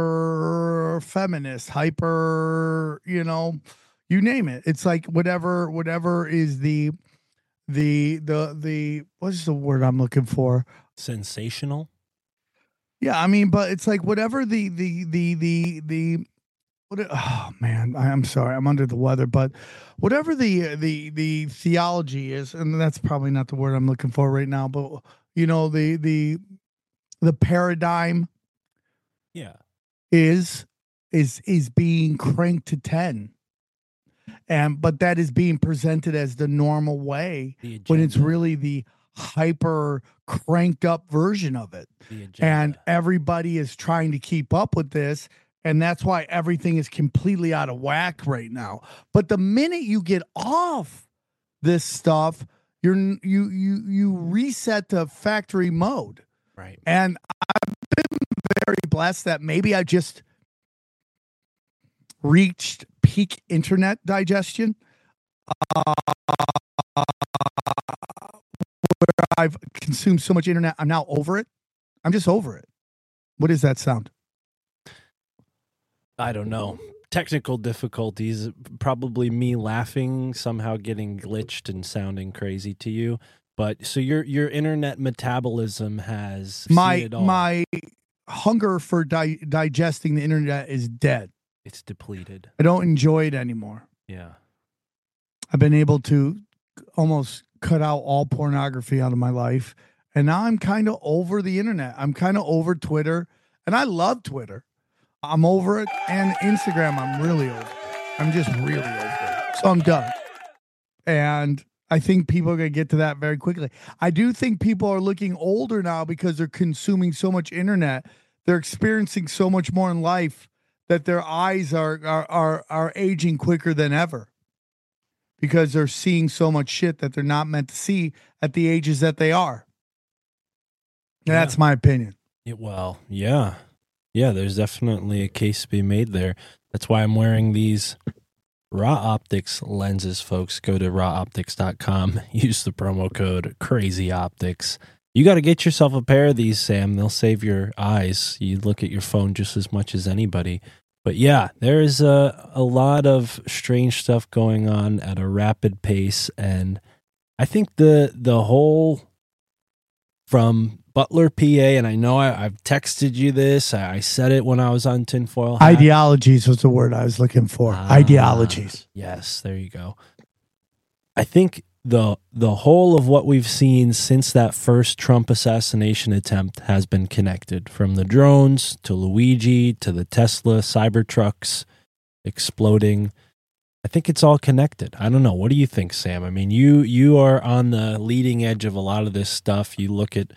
hyper feminist, hyper, you know, you name it. It's like whatever, whatever is the, the, the, the, what's the word I'm looking for? Sensational? Yeah, I mean, but it's like whatever the, the, the, the, the, what it, oh man, I, I'm sorry, I'm under the weather, but whatever the the the theology is, and that's probably not the word I'm looking for right now, but you know, the the the paradigm Yeah. is is is being cranked to ten. And but that is being presented as the normal way The when it's agenda. really the hyper cranked up version of it. The agenda. And everybody is trying to keep up with this. And that's why everything is completely out of whack right now. But the minute you get off this stuff, you're you you you reset to factory mode. Right. And I've been very blessed that maybe I just reached peak internet digestion, uh, where I've consumed so much internet. I'm now over it. I'm just over it. What is that sound? I don't know. Technical difficulties, probably me laughing, somehow getting glitched and sounding crazy to you. But so your your internet metabolism has seen My it all. my hunger for di- digesting the internet is dead. It's depleted. I don't enjoy it anymore. Yeah. I've been able to almost cut out all pornography out of my life. And now I'm kind of over the internet. I'm kind of over Twitter. And I love Twitter. I'm over it. And Instagram, I'm really over it. I'm just really over it. So I'm done. And I think people are going to get to that very quickly. I do think people are looking older now because they're consuming so much internet. They're experiencing so much more in life that their eyes are are are, are aging quicker than ever, because they're seeing so much shit that they're not meant to see at the ages that they are. And Yeah. that's my opinion. It, well, yeah. Yeah, there's definitely a case to be made there. That's why I'm wearing these Raw Optics lenses, folks. Go to raw optics dot com. Use the promo code CrazyOptics. You got to get yourself a pair of these, Sam. They'll save your eyes. You look at your phone just as much as anybody. But yeah, there is a, a lot of strange stuff going on at a rapid pace. And I think the the whole from Butler, P A, and I know I, I've texted you this. I, I said it when I was on Tinfoil Hat. Ideologies was the word I was looking for. Ah, Ideologies. Yes, there you go. I think the the whole of what we've seen since that first Trump assassination attempt has been connected, from the drones to Luigi to the Tesla Cybertrucks exploding. I think it's all connected. I don't know. What do you think, Sam? I mean, you you are on the leading edge of a lot of this stuff. You look at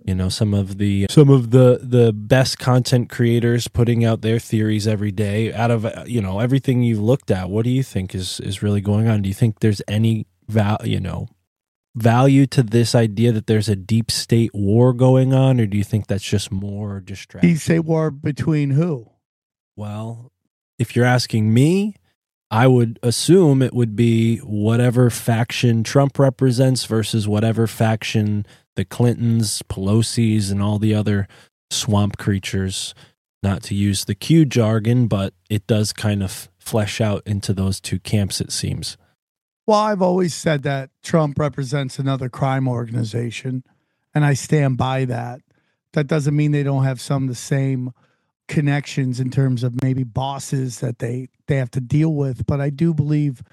You know, some of the some of the the best content creators putting out their theories every day. Out of you know everything you've looked at, what do you think is is really going on? Do you think there's any val you know value to this idea that there's a deep state war going on, or do you think that's just more distraction? Deep state war between who? Well, if you're asking me, I would assume it would be whatever faction Trump represents versus whatever faction the Clintons, Pelosi's, and all the other swamp creatures, not to use the Q jargon, but it does kind of flesh out into those two camps, it seems. Well, I've always said that Trump represents another crime organization, and I stand by that. That doesn't mean they don't have some of the same connections in terms of maybe bosses that they, they have to deal with, but I do believe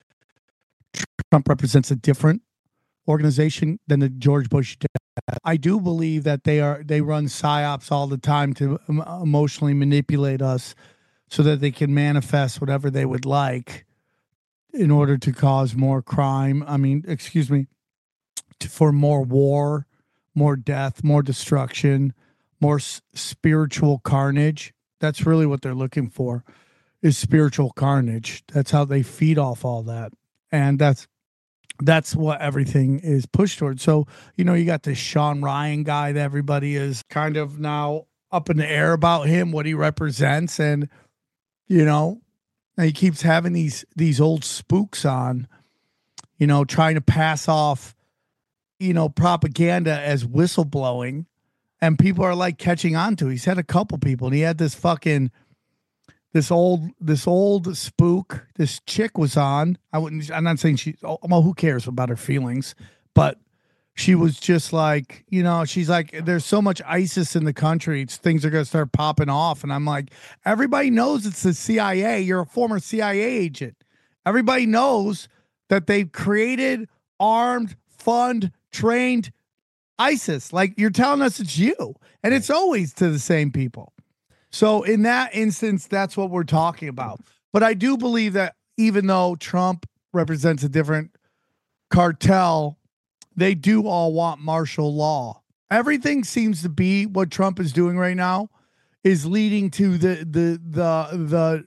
Trump represents a different organization than the George Bush did. I do believe that they are they run psyops all the time to um, emotionally manipulate us so that they can manifest whatever they would like in order to cause more crime. I mean, excuse me, to, for more war, more death, more destruction, more s- spiritual carnage. That's really what they're looking for, is spiritual carnage. That's how they feed off all that. And that's That's what everything is pushed towards. So, you know, you got this Sean Ryan guy that everybody is kind of now up in the air about him, what he represents. And, you know, and he keeps having these these old spooks on, you know, trying to pass off, you know, propaganda as whistleblowing. And people are like catching on to it. He's had a couple people, and he had this fucking This old, this old spook, this chick was on. I wouldn't, I'm not saying she, oh, well, who cares about her feelings? But she was just like, you know, she's like, there's so much ISIS in the country. It's, things are going to start popping off. And I'm like, everybody knows it's the C I A. You're a former C I A agent. Everybody knows that they've created, armed, fund, trained ISIS. Like, you're telling us it's you. And it's always to the same people. So in that instance, that's what we're talking about. But I do believe that even though Trump represents a different cartel, they do all want martial law. Everything seems to be what Trump is doing right now is leading to the the the the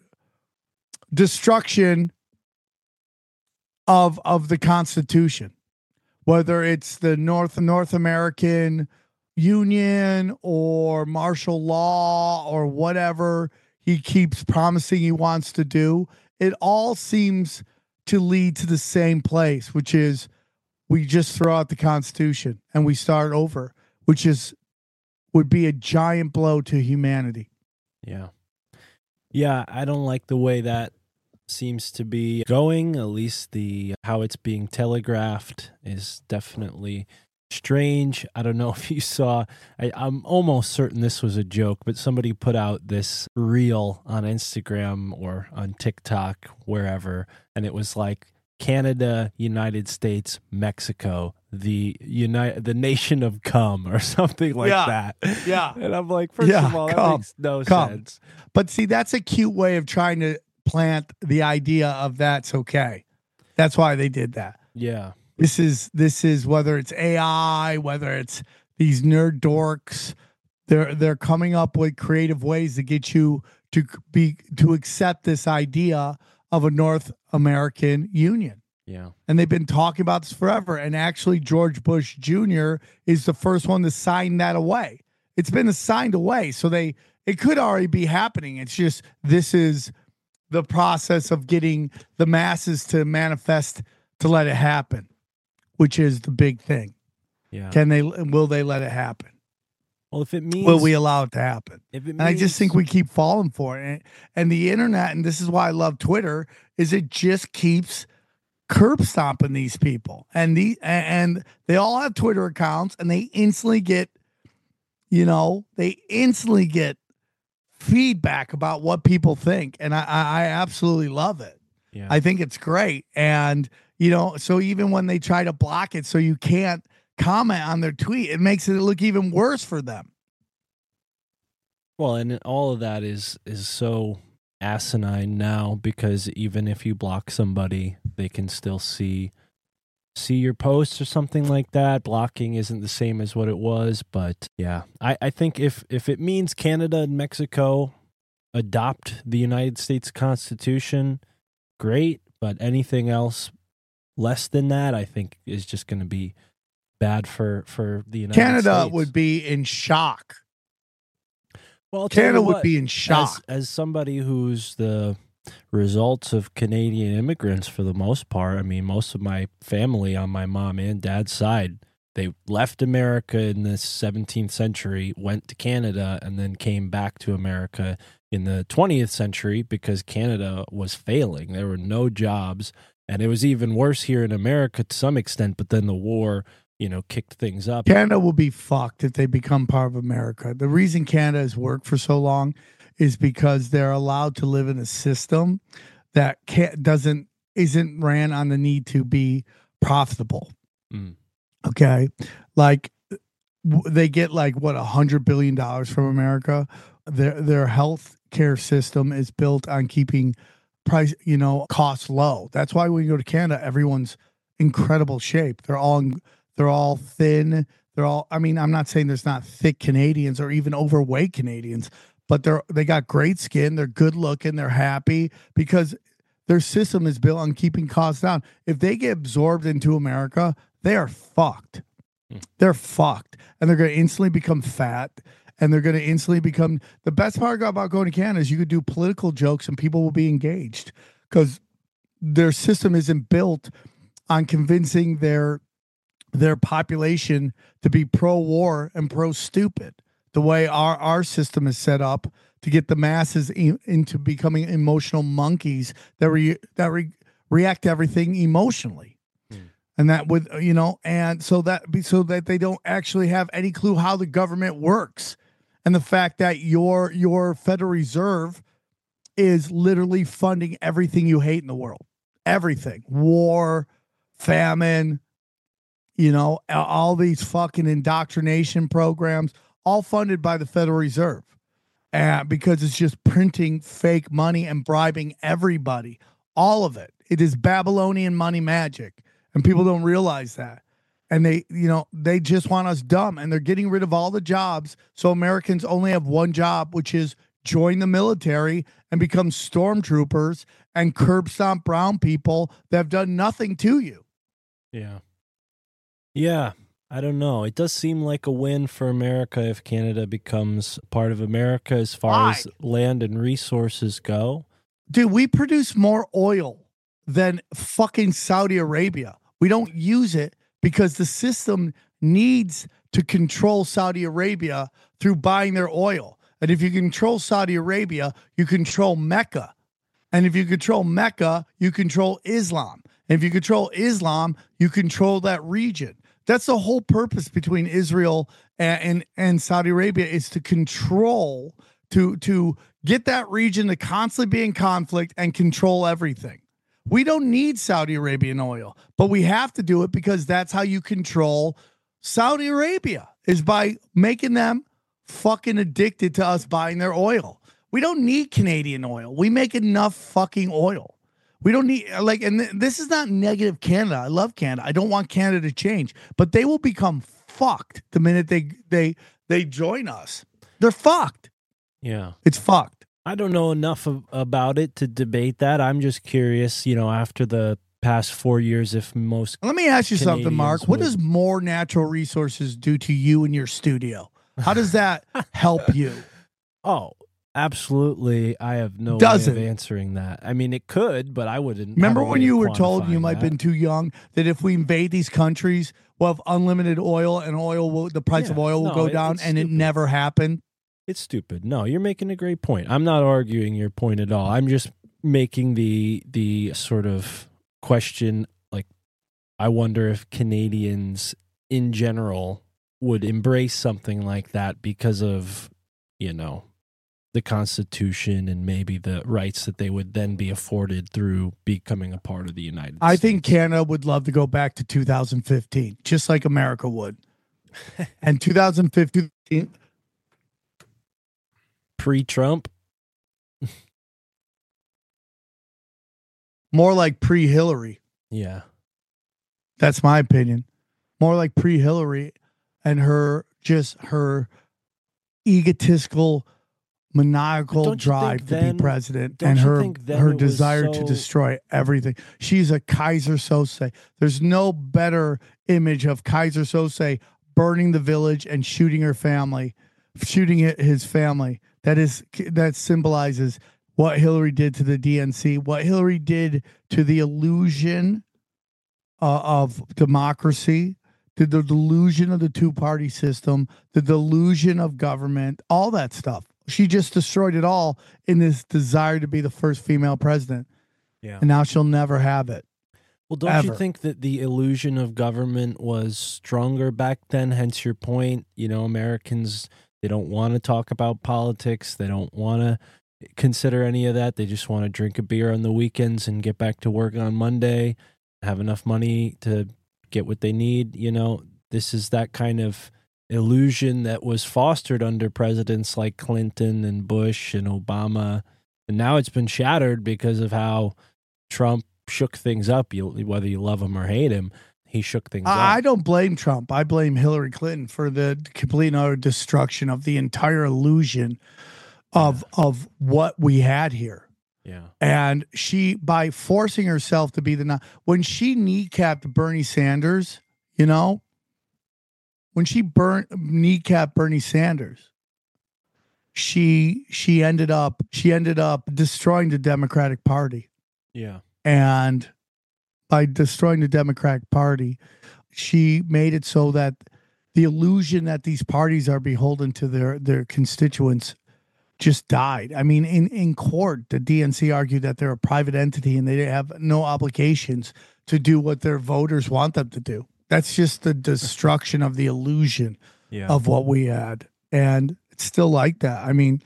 destruction of of the Constitution, whether it's the North North American Union or martial law or whatever he keeps promising he wants to do. It all seems to lead to the same place, which is we just throw out the Constitution and we start over, which is would be a giant blow to humanity. Yeah. Yeah, I don't like the way that seems to be going. At least the how it's being telegraphed is definitely strange. I don't know if you saw, I, I'm almost certain this was a joke, but somebody put out this reel on Instagram or on TikTok, wherever, and it was like Canada, United States, Mexico, the United, the nation of cum or something like yeah. that. Yeah. And I'm like, first yeah, of all, that cum, makes no cum. sense. But see, that's a cute way of trying to plant the idea of that's okay. That's why they did that. Yeah. This is this is whether it's A I, whether it's these nerd dorks, they're they're coming up with creative ways to get you to be to accept this idea of a North American Union. Yeah. And they've been talking about this forever. And actually, George Bush Junior is the first one to sign that away. It's been signed away. So they it could already be happening. It's just this is the process of getting the masses to manifest to let it happen, which is the big thing. Yeah. Can they, will they let it happen? Well, if it means, will we allow it to happen? If it means, and I just think we keep falling for it. And, and the internet, and this is why I love Twitter, is it just keeps curb stomping these people. And the, and they all have Twitter accounts, and they instantly get, you know, they instantly get feedback about what people think. And I, I absolutely love it. Yeah. I think it's great. And, you know, so even when they try to block it so you can't comment on their tweet, it makes it look even worse for them. Well, and all of that is is so asinine now, because even if you block somebody, they can still see see your posts or something like that. Blocking isn't the same as what it was, but yeah, I, I think if, if it means Canada and Mexico adopt the United States Constitution, great, but anything else less than that, I think is just going to be bad for, for the United Canada States. would be in shock. Well, I'll tell Canada you would what, be in shock. As, as somebody who's the results of Canadian immigrants for the most part, I mean, most of my family on my mom and dad's side, they left America in the seventeenth century, went to Canada, and then came back to America in the twentieth century because Canada was failing. There were no jobs, and it was even worse here in America to some extent, but then the war, you know, kicked things up. Canada will be fucked if they become part of America. The reason Canada has worked for so long is because they're allowed to live in a system that can't, doesn't isn't ran on the need to be profitable. Mm. Okay, like w- they get like what a hundred billion dollars from America. Their their health care system is built on keeping price, you know, costs low. That's why when you go to Canada, everyone's incredible shape. They're all they're all thin. They're all. I mean, I'm not saying there's not thick Canadians or even overweight Canadians. But they're they got great skin. They're good looking. They're happy because their system is built on keeping costs down. If they get absorbed into America, they are fucked. Hmm. They're fucked, and they're going to instantly become fat. And they're going to instantly become. The best part about going to Canada is you could do political jokes and people will be engaged because their system isn't built on convincing their their population to be pro-war and pro-stupid. The way our, our system is set up to get the masses in, into becoming emotional monkeys that re, that re, react to everything emotionally, hmm. and that with you know, and so that so that they don't actually have any clue how the government works, and the fact that your your Federal Reserve is literally funding everything you hate in the world, everything, war, famine, you know, all these fucking indoctrination programs. All funded by the Federal Reserve, uh, because it's just printing fake money and bribing everybody. All of it. It is Babylonian money magic, and people don't realize that. And they, you know, they just want us dumb, and they're getting rid of all the jobs, so Americans only have one job, which is join the military and become stormtroopers and curb stomp brown people that have done nothing to you. Yeah. Yeah. I don't know. It does seem like a win for America if Canada becomes part of America as far Why? as land and resources go. Dude, we produce more oil than fucking Saudi Arabia. We don't use it because the system needs to control Saudi Arabia through buying their oil. And if you control Saudi Arabia, you control Mecca. And if you control Mecca, you control Islam. And if you control Islam, you control that region. That's the whole purpose between Israel and, and, and Saudi Arabia is to control, to, to get that region to constantly be in conflict and control everything. We don't need Saudi Arabian oil, but we have to do it because that's how you control Saudi Arabia, is by making them fucking addicted to us buying their oil. We don't need Canadian oil. We make enough fucking oil. We don't need, like, and th- this is not negative Canada. I love Canada. I don't want Canada to change, but they will become fucked the minute they they they join us. They're fucked. Yeah. It's fucked. I don't know enough of, about it to debate that. I'm just curious, you know, after the past four years, if most Let me ask you Canadians something, Mark. What would- does more natural resources do to you in your studio? How does that help you? Oh, absolutely. I have no Doesn't. way of answering that. I mean, it could, but I wouldn't. Remember have a when way you of were told, you quantifying might have that. been too young, that if we invade these countries, we'll have unlimited oil and oil will, the price Yeah, of oil will no, go it- down, it's and it stupid. never happened? It's stupid. No, you're making a great point. I'm not arguing your point at all. I'm just making the the sort of question, like, I wonder if Canadians in general would embrace something like that because of, you know, the Constitution and maybe the rights that they would then be afforded through becoming a part of the United I States. think Canada would love to go back to two thousand fifteen, just like America would. And two thousand fifteen, pre-Trump. more like pre-Hillary. Yeah. That's my opinion. More like pre-Hillary and her just her egotistical, maniacal drive to then, be president don't and you her think then her it was desire to so- destroy everything. She's a Kaiser Sose. There's no better image of Kaiser Sose burning the village and shooting her family, shooting hi- his family. That is that symbolizes what Hillary did to the D N C, what Hillary did to the illusion uh, of democracy, the, the delusion of the two-party system, the delusion of government, all that stuff. She just destroyed it all in this desire to be the first female president. Yeah. And now she'll never have it. Well, don't Ever. you think that the illusion of government was stronger back then? Hence your point. You know, Americans, they don't want to talk about politics. They don't want to consider any of that. They just want to drink a beer on the weekends and get back to work on Monday, have enough money to get what they need. You know, this is that kind of illusion that was fostered under presidents like Clinton and Bush and Obama. And now it's been shattered because of how Trump shook things up. You, whether you love him or hate him, he shook things up. I I don't blame Trump. I blame Hillary Clinton for the complete and utter destruction of the entire illusion of of what we had here. Yeah. And she, by forcing herself to be the non- when she kneecapped Bernie Sanders, you know, when she burnt kneecapped Bernie Sanders, she she ended up she ended up destroying the Democratic Party. Yeah. And by destroying the Democratic Party, she made it so that the illusion that these parties are beholden to their, their constituents just died. I mean, in, in court, the D N C argued that they're a private entity and they have no obligations to do what their voters want them to do. That's just the destruction of the illusion Yeah. of what we had. And it's still like that. I mean,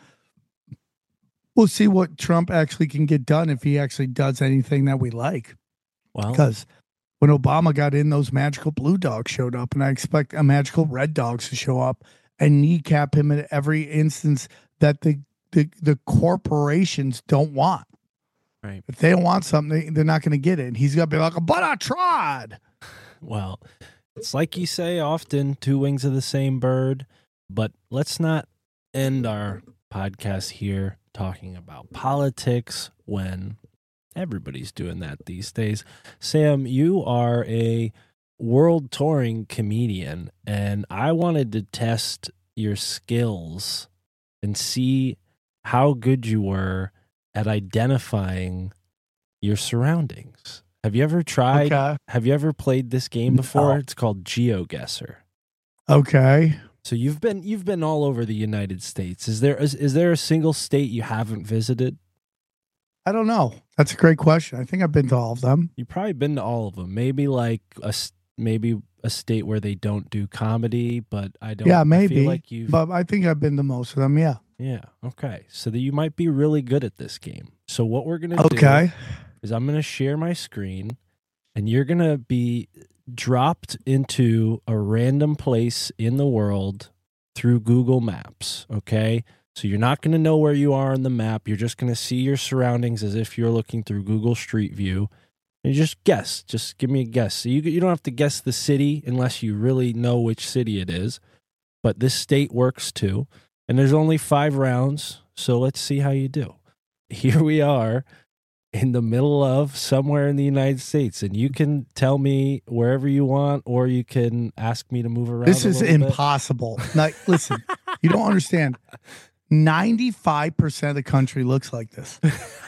we'll see what Trump actually can get done if he actually does anything that we like. Well, Because when Obama got in, those magical blue dogs showed up, and I expect a magical red dogs to show up and kneecap him at every instance that the the, the corporations don't want. Right. If they don't want something, they, they're not going to get it. And he's going to be like, but I tried. Well, it's like you say often, two wings of the same bird, but let's not end our podcast here talking about politics when everybody's doing that these days. Sam, you are a world touring comedian, and I wanted to test your skills and see how good you were at identifying your surroundings. Have you ever tried, Okay. have you ever played this game before? No. It's called GeoGuessr. Okay. So you've been you've been all over the United States. Is there is, is there a single state you haven't visited? I don't know. That's a great question. I think I've been to all of them. You've probably been to all of them. Maybe like a s- maybe a state where they don't do comedy, but I don't. Yeah, I maybe. feel like you've, But I think I've been to most of them. Yeah. yeah. Okay. So that you might be really good at this game. So what we're gonna Okay. do is I'm gonna share my screen, and you're gonna be dropped into a random place in the world through Google Maps. Okay. So you're not going to know where you are on the map. You're just going to see your surroundings as if you're looking through Google Street View. And you just guess. Just give me a guess. So you you don't have to guess the city unless you really know which city it is. But this state works too. And there's only five rounds. So let's see how you do. Here we are in the middle of somewhere in the United States. And you can tell me wherever you want, or you can ask me to move around. This a is little bit. impossible. Like, listen, you don't understand. ninety-five percent of the country looks like this.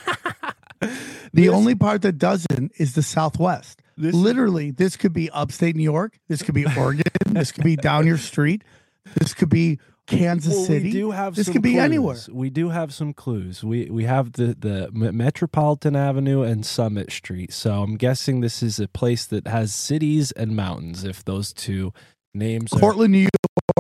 The only part that doesn't is the Southwest. This- Literally, this could be upstate New York. This could be Oregon. This could be down your street. This could be Kansas Well, City. we do have this some could be clues. anywhere. We do have some clues. We we have the the Me- Metropolitan Avenue and Summit Street. So I'm guessing this is a place that has cities and mountains. If those two names, are, Portland, New York.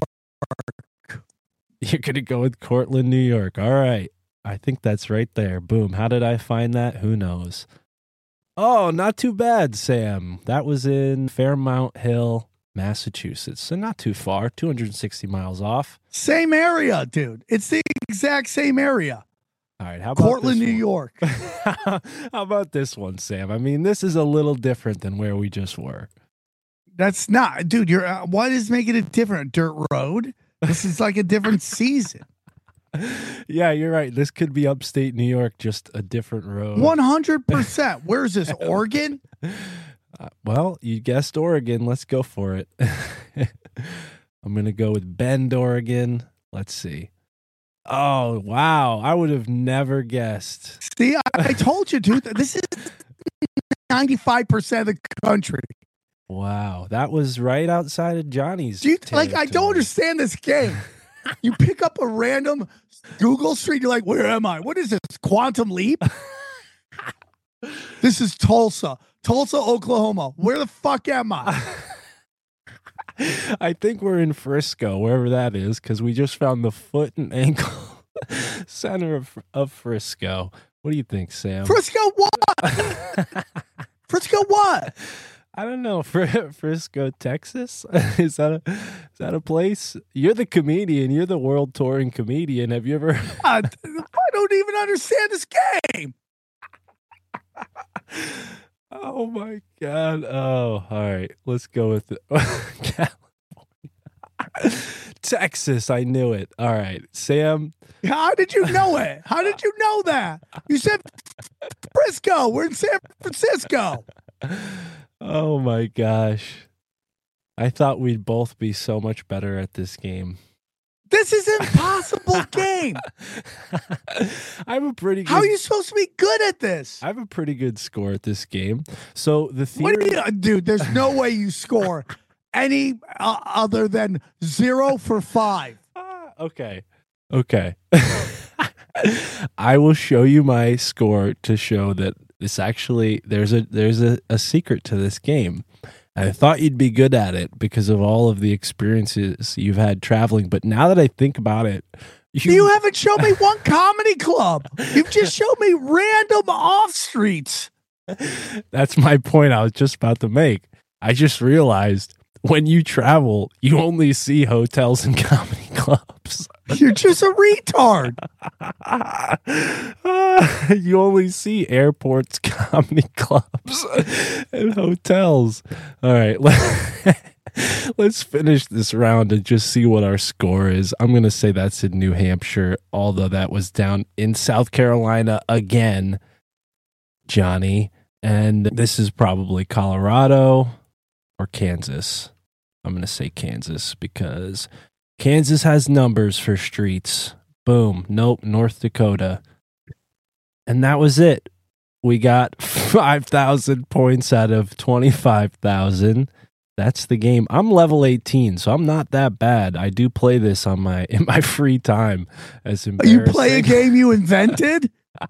you're gonna go with Cortland, New York. All right, I think that's right there. Boom. How did I find that? Who knows? Oh, not too bad, Sam. That was in Fairmount Hill, Massachusetts. So not too far, two hundred sixty miles off. Same area, dude. It's the exact same area. All right, how about Portland, this New one? York. How about this one, Sam? I mean, this is a little different than where we just were. That's not, dude. You're uh, what is making it different? Dirt road. This is like a different season. Yeah, you're right. This could be upstate New York, just a different road. One hundred percent. Where's this? Oregon? Uh, well, you guessed Oregon. Let's go for it. I'm gonna go with Bend, Oregon. Let's see. Oh wow, I would have never guessed. See, I, I told you, dude. This is ninety-five percent of the country. Wow, that was right outside of Johnny's. Do you, like, I territory. don't understand this game. You pick up a random Google Street, you're like, where am I? What is this? Quantum Leap? This is Tulsa. Tulsa, Oklahoma. Where the fuck am I? I think we're in Frisco, wherever that is, because we just found the foot and ankle center of, of Frisco. What do you think, Sam? Frisco what? Frisco what? I don't know. Fr- Frisco, Texas? Is that a is that a place? You're the comedian. You're the world touring comedian. Have you ever? I don't even understand this game. Oh my God. Oh, all right. Let's go with it. California. Texas. I knew it. All right. Sam. How did you know it? How did you know that? You said Frisco. We're in San Francisco. Oh my gosh. I thought we'd both be so much better at this game. This is an impossible game. I have a pretty good... How are you supposed to be good at this? I have a pretty good score at this game. So the theory... What do you, dude, there's no way you score any uh, other than zero for five. Uh, okay. Okay. I will show you my score to show that this actually, there's a there's a, a secret to this game. And I thought you'd be good at it because of all of the experiences you've had traveling. But now that I think about it, you, you haven't shown me one comedy club. You've just shown me random off streets. That's my point I was just about to make. I just realized when you travel, you only see hotels and comedy clubs. You're just a retard. You only see airports, comedy clubs, and hotels. All right. Let's finish this round and just see what our score is. I'm going to say that's in New Hampshire, although that was down in South Carolina again, Johnny. And this is probably Colorado or Kansas. I'm going to say Kansas because Kansas has numbers for streets. Boom. Nope. North Dakota. And that was it. We got five thousand points out of twenty-five thousand. That's the game. I'm level eighteen, so I'm not that bad. I do play this on my in my free time. As embarrassing. You play a game you invented?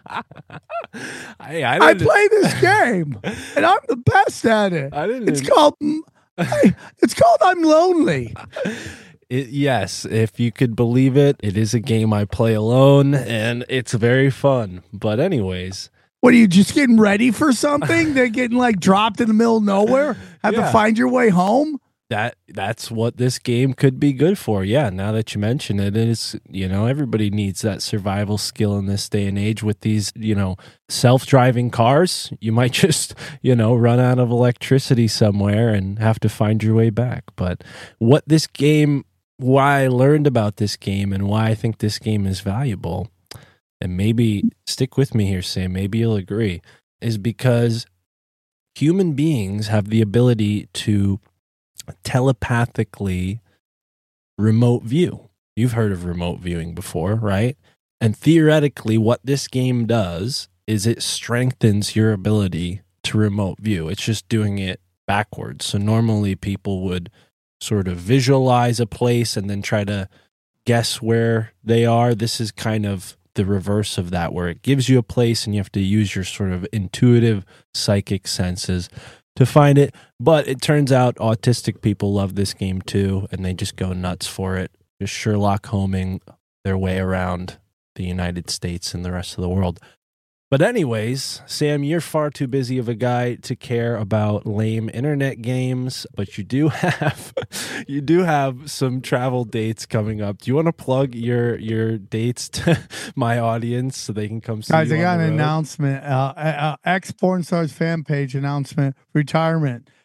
I, I, I play this game, and I'm the best at it. I didn't. It's called. It's called I'm Lonely. It, yes, if you could believe it, it is a game I play alone, and it's very fun. But anyways. What, are you just getting ready for something? They're getting like dropped in the middle of nowhere? Have Yeah. to find your way home? That that's what this game could be good for. Yeah, now that you mention it, it is, you know, everybody needs that survival skill in this day and age with these, you know, self-driving cars. You might just, you know, run out of electricity somewhere and have to find your way back. But what this game, why I learned about this game and why I think this game is valuable, and maybe stick with me here, Sam, maybe you'll agree, is because human beings have the ability to telepathically remote view. You've heard of remote viewing before, right? And theoretically, what this game does is it strengthens your ability to remote view. It's just doing it backwards. So normally people would sort of visualize a place and then try to guess where they are. This is kind of the reverse of that, where it gives you a place and you have to use your sort of intuitive psychic senses to find it. But it turns out autistic people love this game too, and they just go nuts for it, just Sherlock Holming their way around the United States and the rest of the world. But anyways, Sam, you're far too busy of a guy to care about lame internet games, but you do have you do have some travel dates coming up. Do you want to plug your your dates to my audience so they can come see Guys, you I got on the an road? announcement. Uh, uh, Ex Porn Stars fan page announcement. Retirement.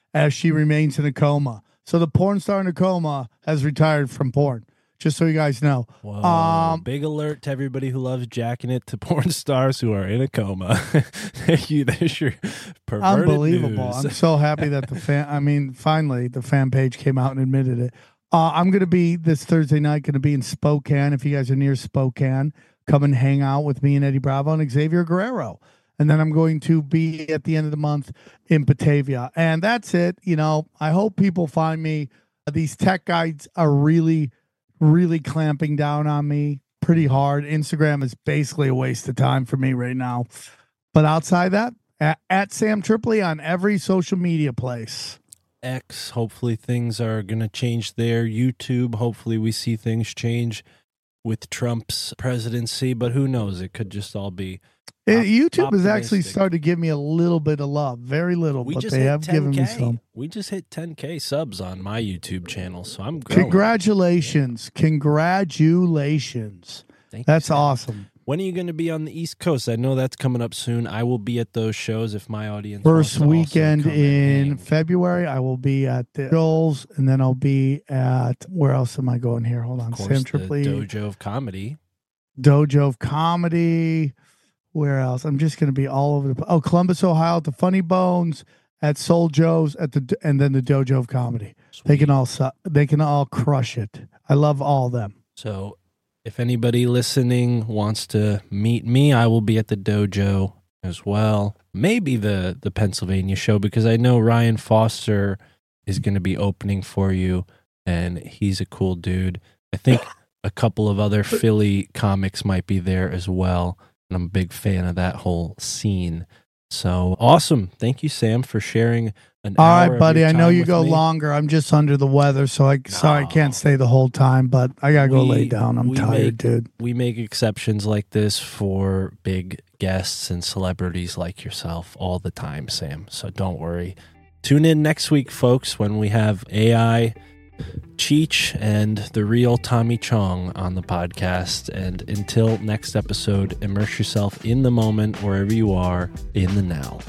as she remains in a coma. So the porn star in a coma has retired from porn. Just so you guys know. Whoa, Um, big alert to everybody who loves jacking it to porn stars who are in a coma. you, there's your perverted Unbelievable. news. I'm so happy that the fan, I mean, finally the fan page came out and admitted it. Uh, I'm going to be this Thursday night, going to be in Spokane. If you guys are near Spokane, come and hang out with me and Eddie Bravo and Xavier Guerrero. And then I'm going to be at the end of the month in Batavia. And that's it. You know, I hope people find me. These tech guides are really, really clamping down on me pretty hard. Instagram is basically a waste of time for me right now. But outside that, at, at Sam Tripoli on every social media place. X, hopefully things are going to change there. YouTube, hopefully we see things change with Trump's presidency. But who knows? It could just all be... It, YouTube has actually optimistic. started to give me a little bit of love, very little, We but just they hit have given me ten K. some. We just hit ten K subs on my YouTube channel, so I'm growing. Congratulations. Congratulations. Thank you, That's Sam. awesome. When are you going to be on the East Coast? I know that's coming up soon. I will be at those shows if my audience wants First to also weekend come and in hang. February, I will be at the Joel's, and then I'll be at, where else am I going here? Hold on. Of course, Sam the Tripoli, Dojo of Comedy. Dojo of Comedy. Where else? I'm just going to be all over the, oh, Columbus, Ohio, at the Funny Bones, at Soul Joe's, at the, and then the Dojo of Comedy. They Sweet. can all, su- they can all crush it. I love all of them. So if anybody listening wants to meet me, I will be at the Dojo as well. Maybe the, the Pennsylvania show, because I know Ryan Foster is going to be opening for you, and he's a cool dude. I think a couple of other Philly comics might be there as well, and I'm a big fan of that whole scene. So awesome. Thank you, Sam, for sharing an All hour right, of buddy. your I know time you with go me. longer. I'm just under the weather, so I sorry I No. can't stay the whole time, but I gotta go We- lay down. I'm we tired, make- dude. We make exceptions like this for big guests and celebrities like yourself all the time, Sam. So don't worry. Tune in next week, folks, when we have A I Cheech and the real Tommy Chong on the podcast. And until next episode, immerse yourself in the moment wherever you are in the now.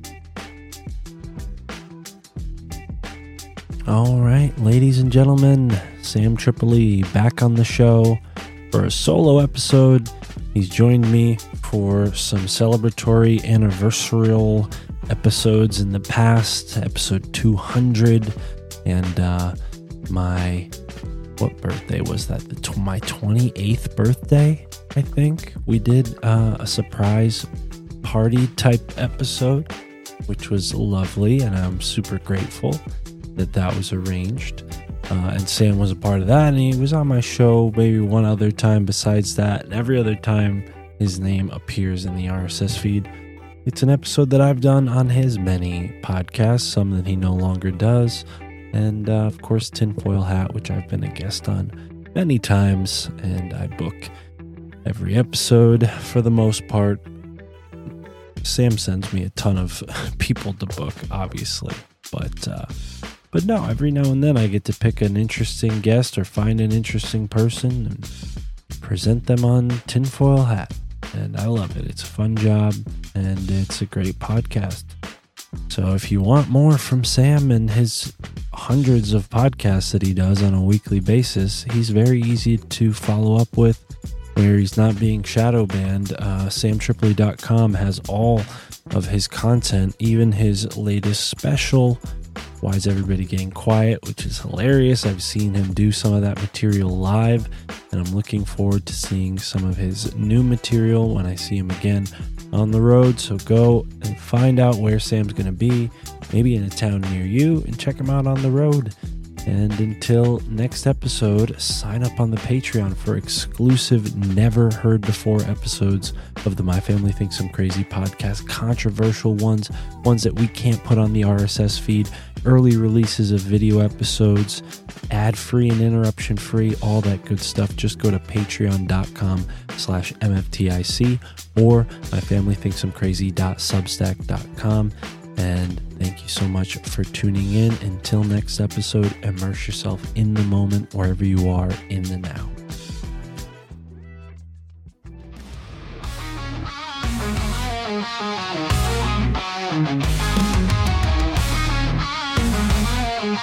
All right, ladies and gentlemen, Sam Tripoli back on the show for a solo episode. He's joined me for some celebratory anniversarial episodes in the past, episode two hundred, and uh, my, what birthday was that? The tw- my twenty-eighth birthday, I think. We did uh, a surprise party type episode, which was lovely, and I'm super grateful that that was arranged. Uh, and Sam was a part of that, and he was on my show maybe one other time besides that. And every other time his name appears in the R S S feed, it's an episode that I've done on his many podcasts, some that he no longer does. And uh, of course, Tinfoil Hat, which I've been a guest on many times, and I book every episode for the most part. Sam sends me a ton of people to book, obviously, but uh, but no, every now and then I get to pick an interesting guest or find an interesting person and present them on Tinfoil Hat, and I love it. It's a fun job, and it's a great podcast. So if you want more from Sam and his hundreds of podcasts that he does on a weekly basis, he's very easy to follow up with, where he's not being shadow banned. Uh, sam tripoli dot com has all of his content, even his latest special, Why Is Everybody Getting Quiet, which is hilarious. I've seen him do some of that material live, and I'm looking forward to seeing some of his new material when I see him again on the road. So go and find out where Sam's going to be, maybe in a town near you, and check him out on the road. And until next episode, sign up on the Patreon for exclusive, never heard before episodes of the My Family Thinks I'm Crazy podcast, controversial ones, ones that we can't put on the R S S feed, early releases of video episodes, ad-free and interruption-free, all that good stuff. Just go to patreon.com slash MFTIC or myfamilythinksimcrazy.substack dot com. And thank you so much for tuning in. Until next episode, immerse yourself in the moment wherever you are in the now.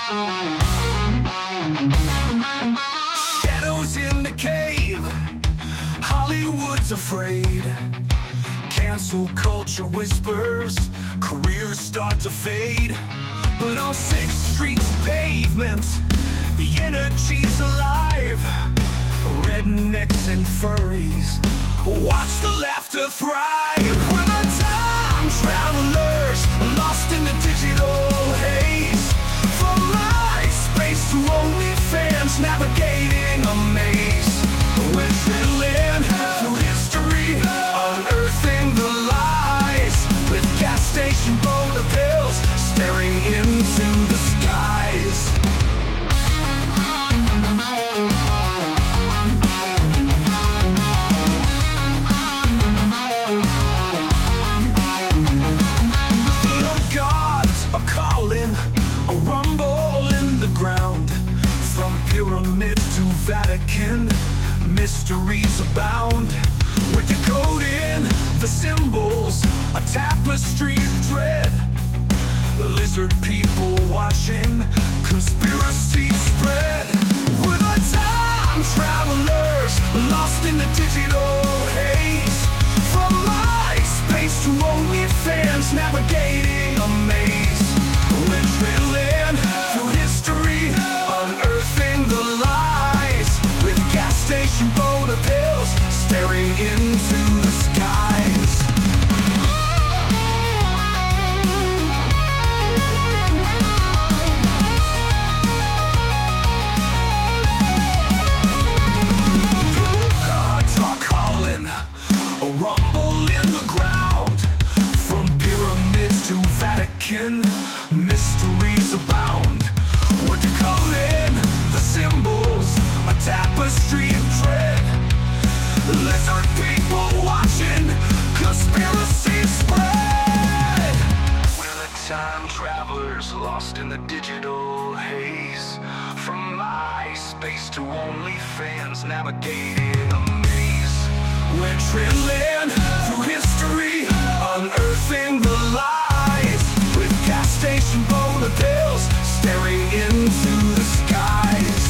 Shadows in the cave, Hollywood's afraid. Cancel culture whispers, careers start to fade. But on Sixth Street's pavement, the energy's alive. Rednecks and furries, watch the laughter thrive. We're the time travelers, lost in the digital haze. From MySpace to OnlyFans, navigating a maze. We're drilling through history, unearthing the lies. With gas station boulder pills, staring into the skies. The gods are calling, a rumble in the ground. From pyramids to Vatican, mysteries abound. We're decoding the symbols, a tapestry of dread. Lizard people watching, conspiracy spread. We're the time travelers, lost in the digital haze. From MySpace to OnlyFans, navigating a maze. We're drilling through history, unearthing the lies. With gas station boulder pills, staring into the skies. A rumble in the ground. From pyramids to Vatican, mysteries abound. We're decoding the symbols, a tapestry of dread. Lizard people watching, conspiracy spread. We're the time travelers, lost in the digital haze. From MySpace to OnlyFans, navigating a maze. We're drilling through history, unearthing the lies. With gas station boulder pills, staring into the skies.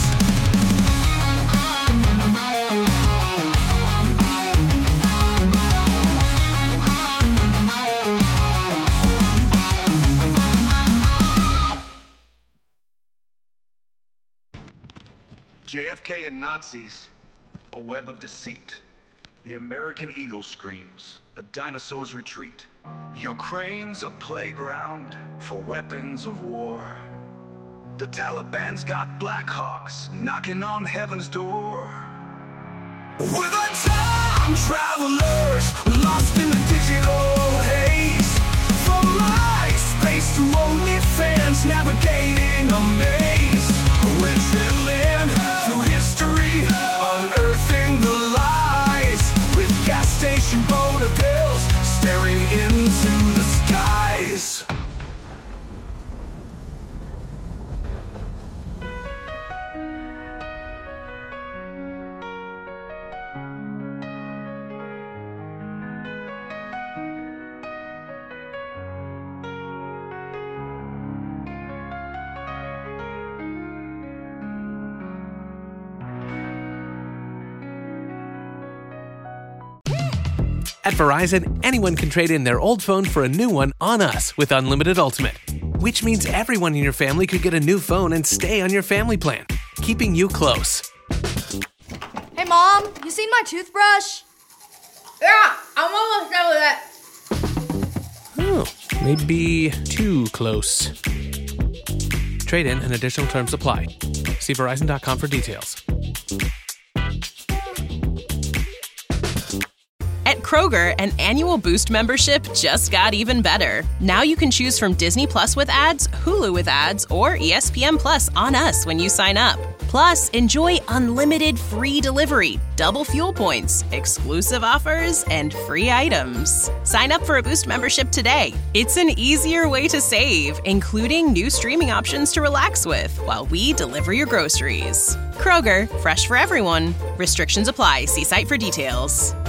J F K and Nazis, a web of deceit. The American eagle screams, a dinosaur's retreat. Ukraine's a playground for weapons of war. The Taliban's got Black Hawks knocking on heaven's door. We're the time travelers, lost in the digital haze. From MySpace to OnlyFans, navigating a maze. We're drilling through history, unearthing the lies. With gas station boulder pills, staring into the skies. At Verizon, anyone can trade in their old phone for a new one on us with Unlimited Ultimate, which means everyone in your family could get a new phone and stay on your family plan, keeping you close. Hey, Mom, you seen my toothbrush? Yeah, I'm almost done with it. Oh, maybe too close. Trade in and additional terms apply. See Verizon dot com for details. At Kroger, an annual Boost membership just got even better. Now you can choose from Disney Plus with ads, Hulu with ads, or E S P N Plus on us when you sign up. Plus, enjoy unlimited free delivery, double fuel points, exclusive offers, and free items. Sign up for a Boost membership today. It's an easier way to save, including new streaming options to relax with while we deliver your groceries. Kroger, fresh for everyone. Restrictions apply. See site for details.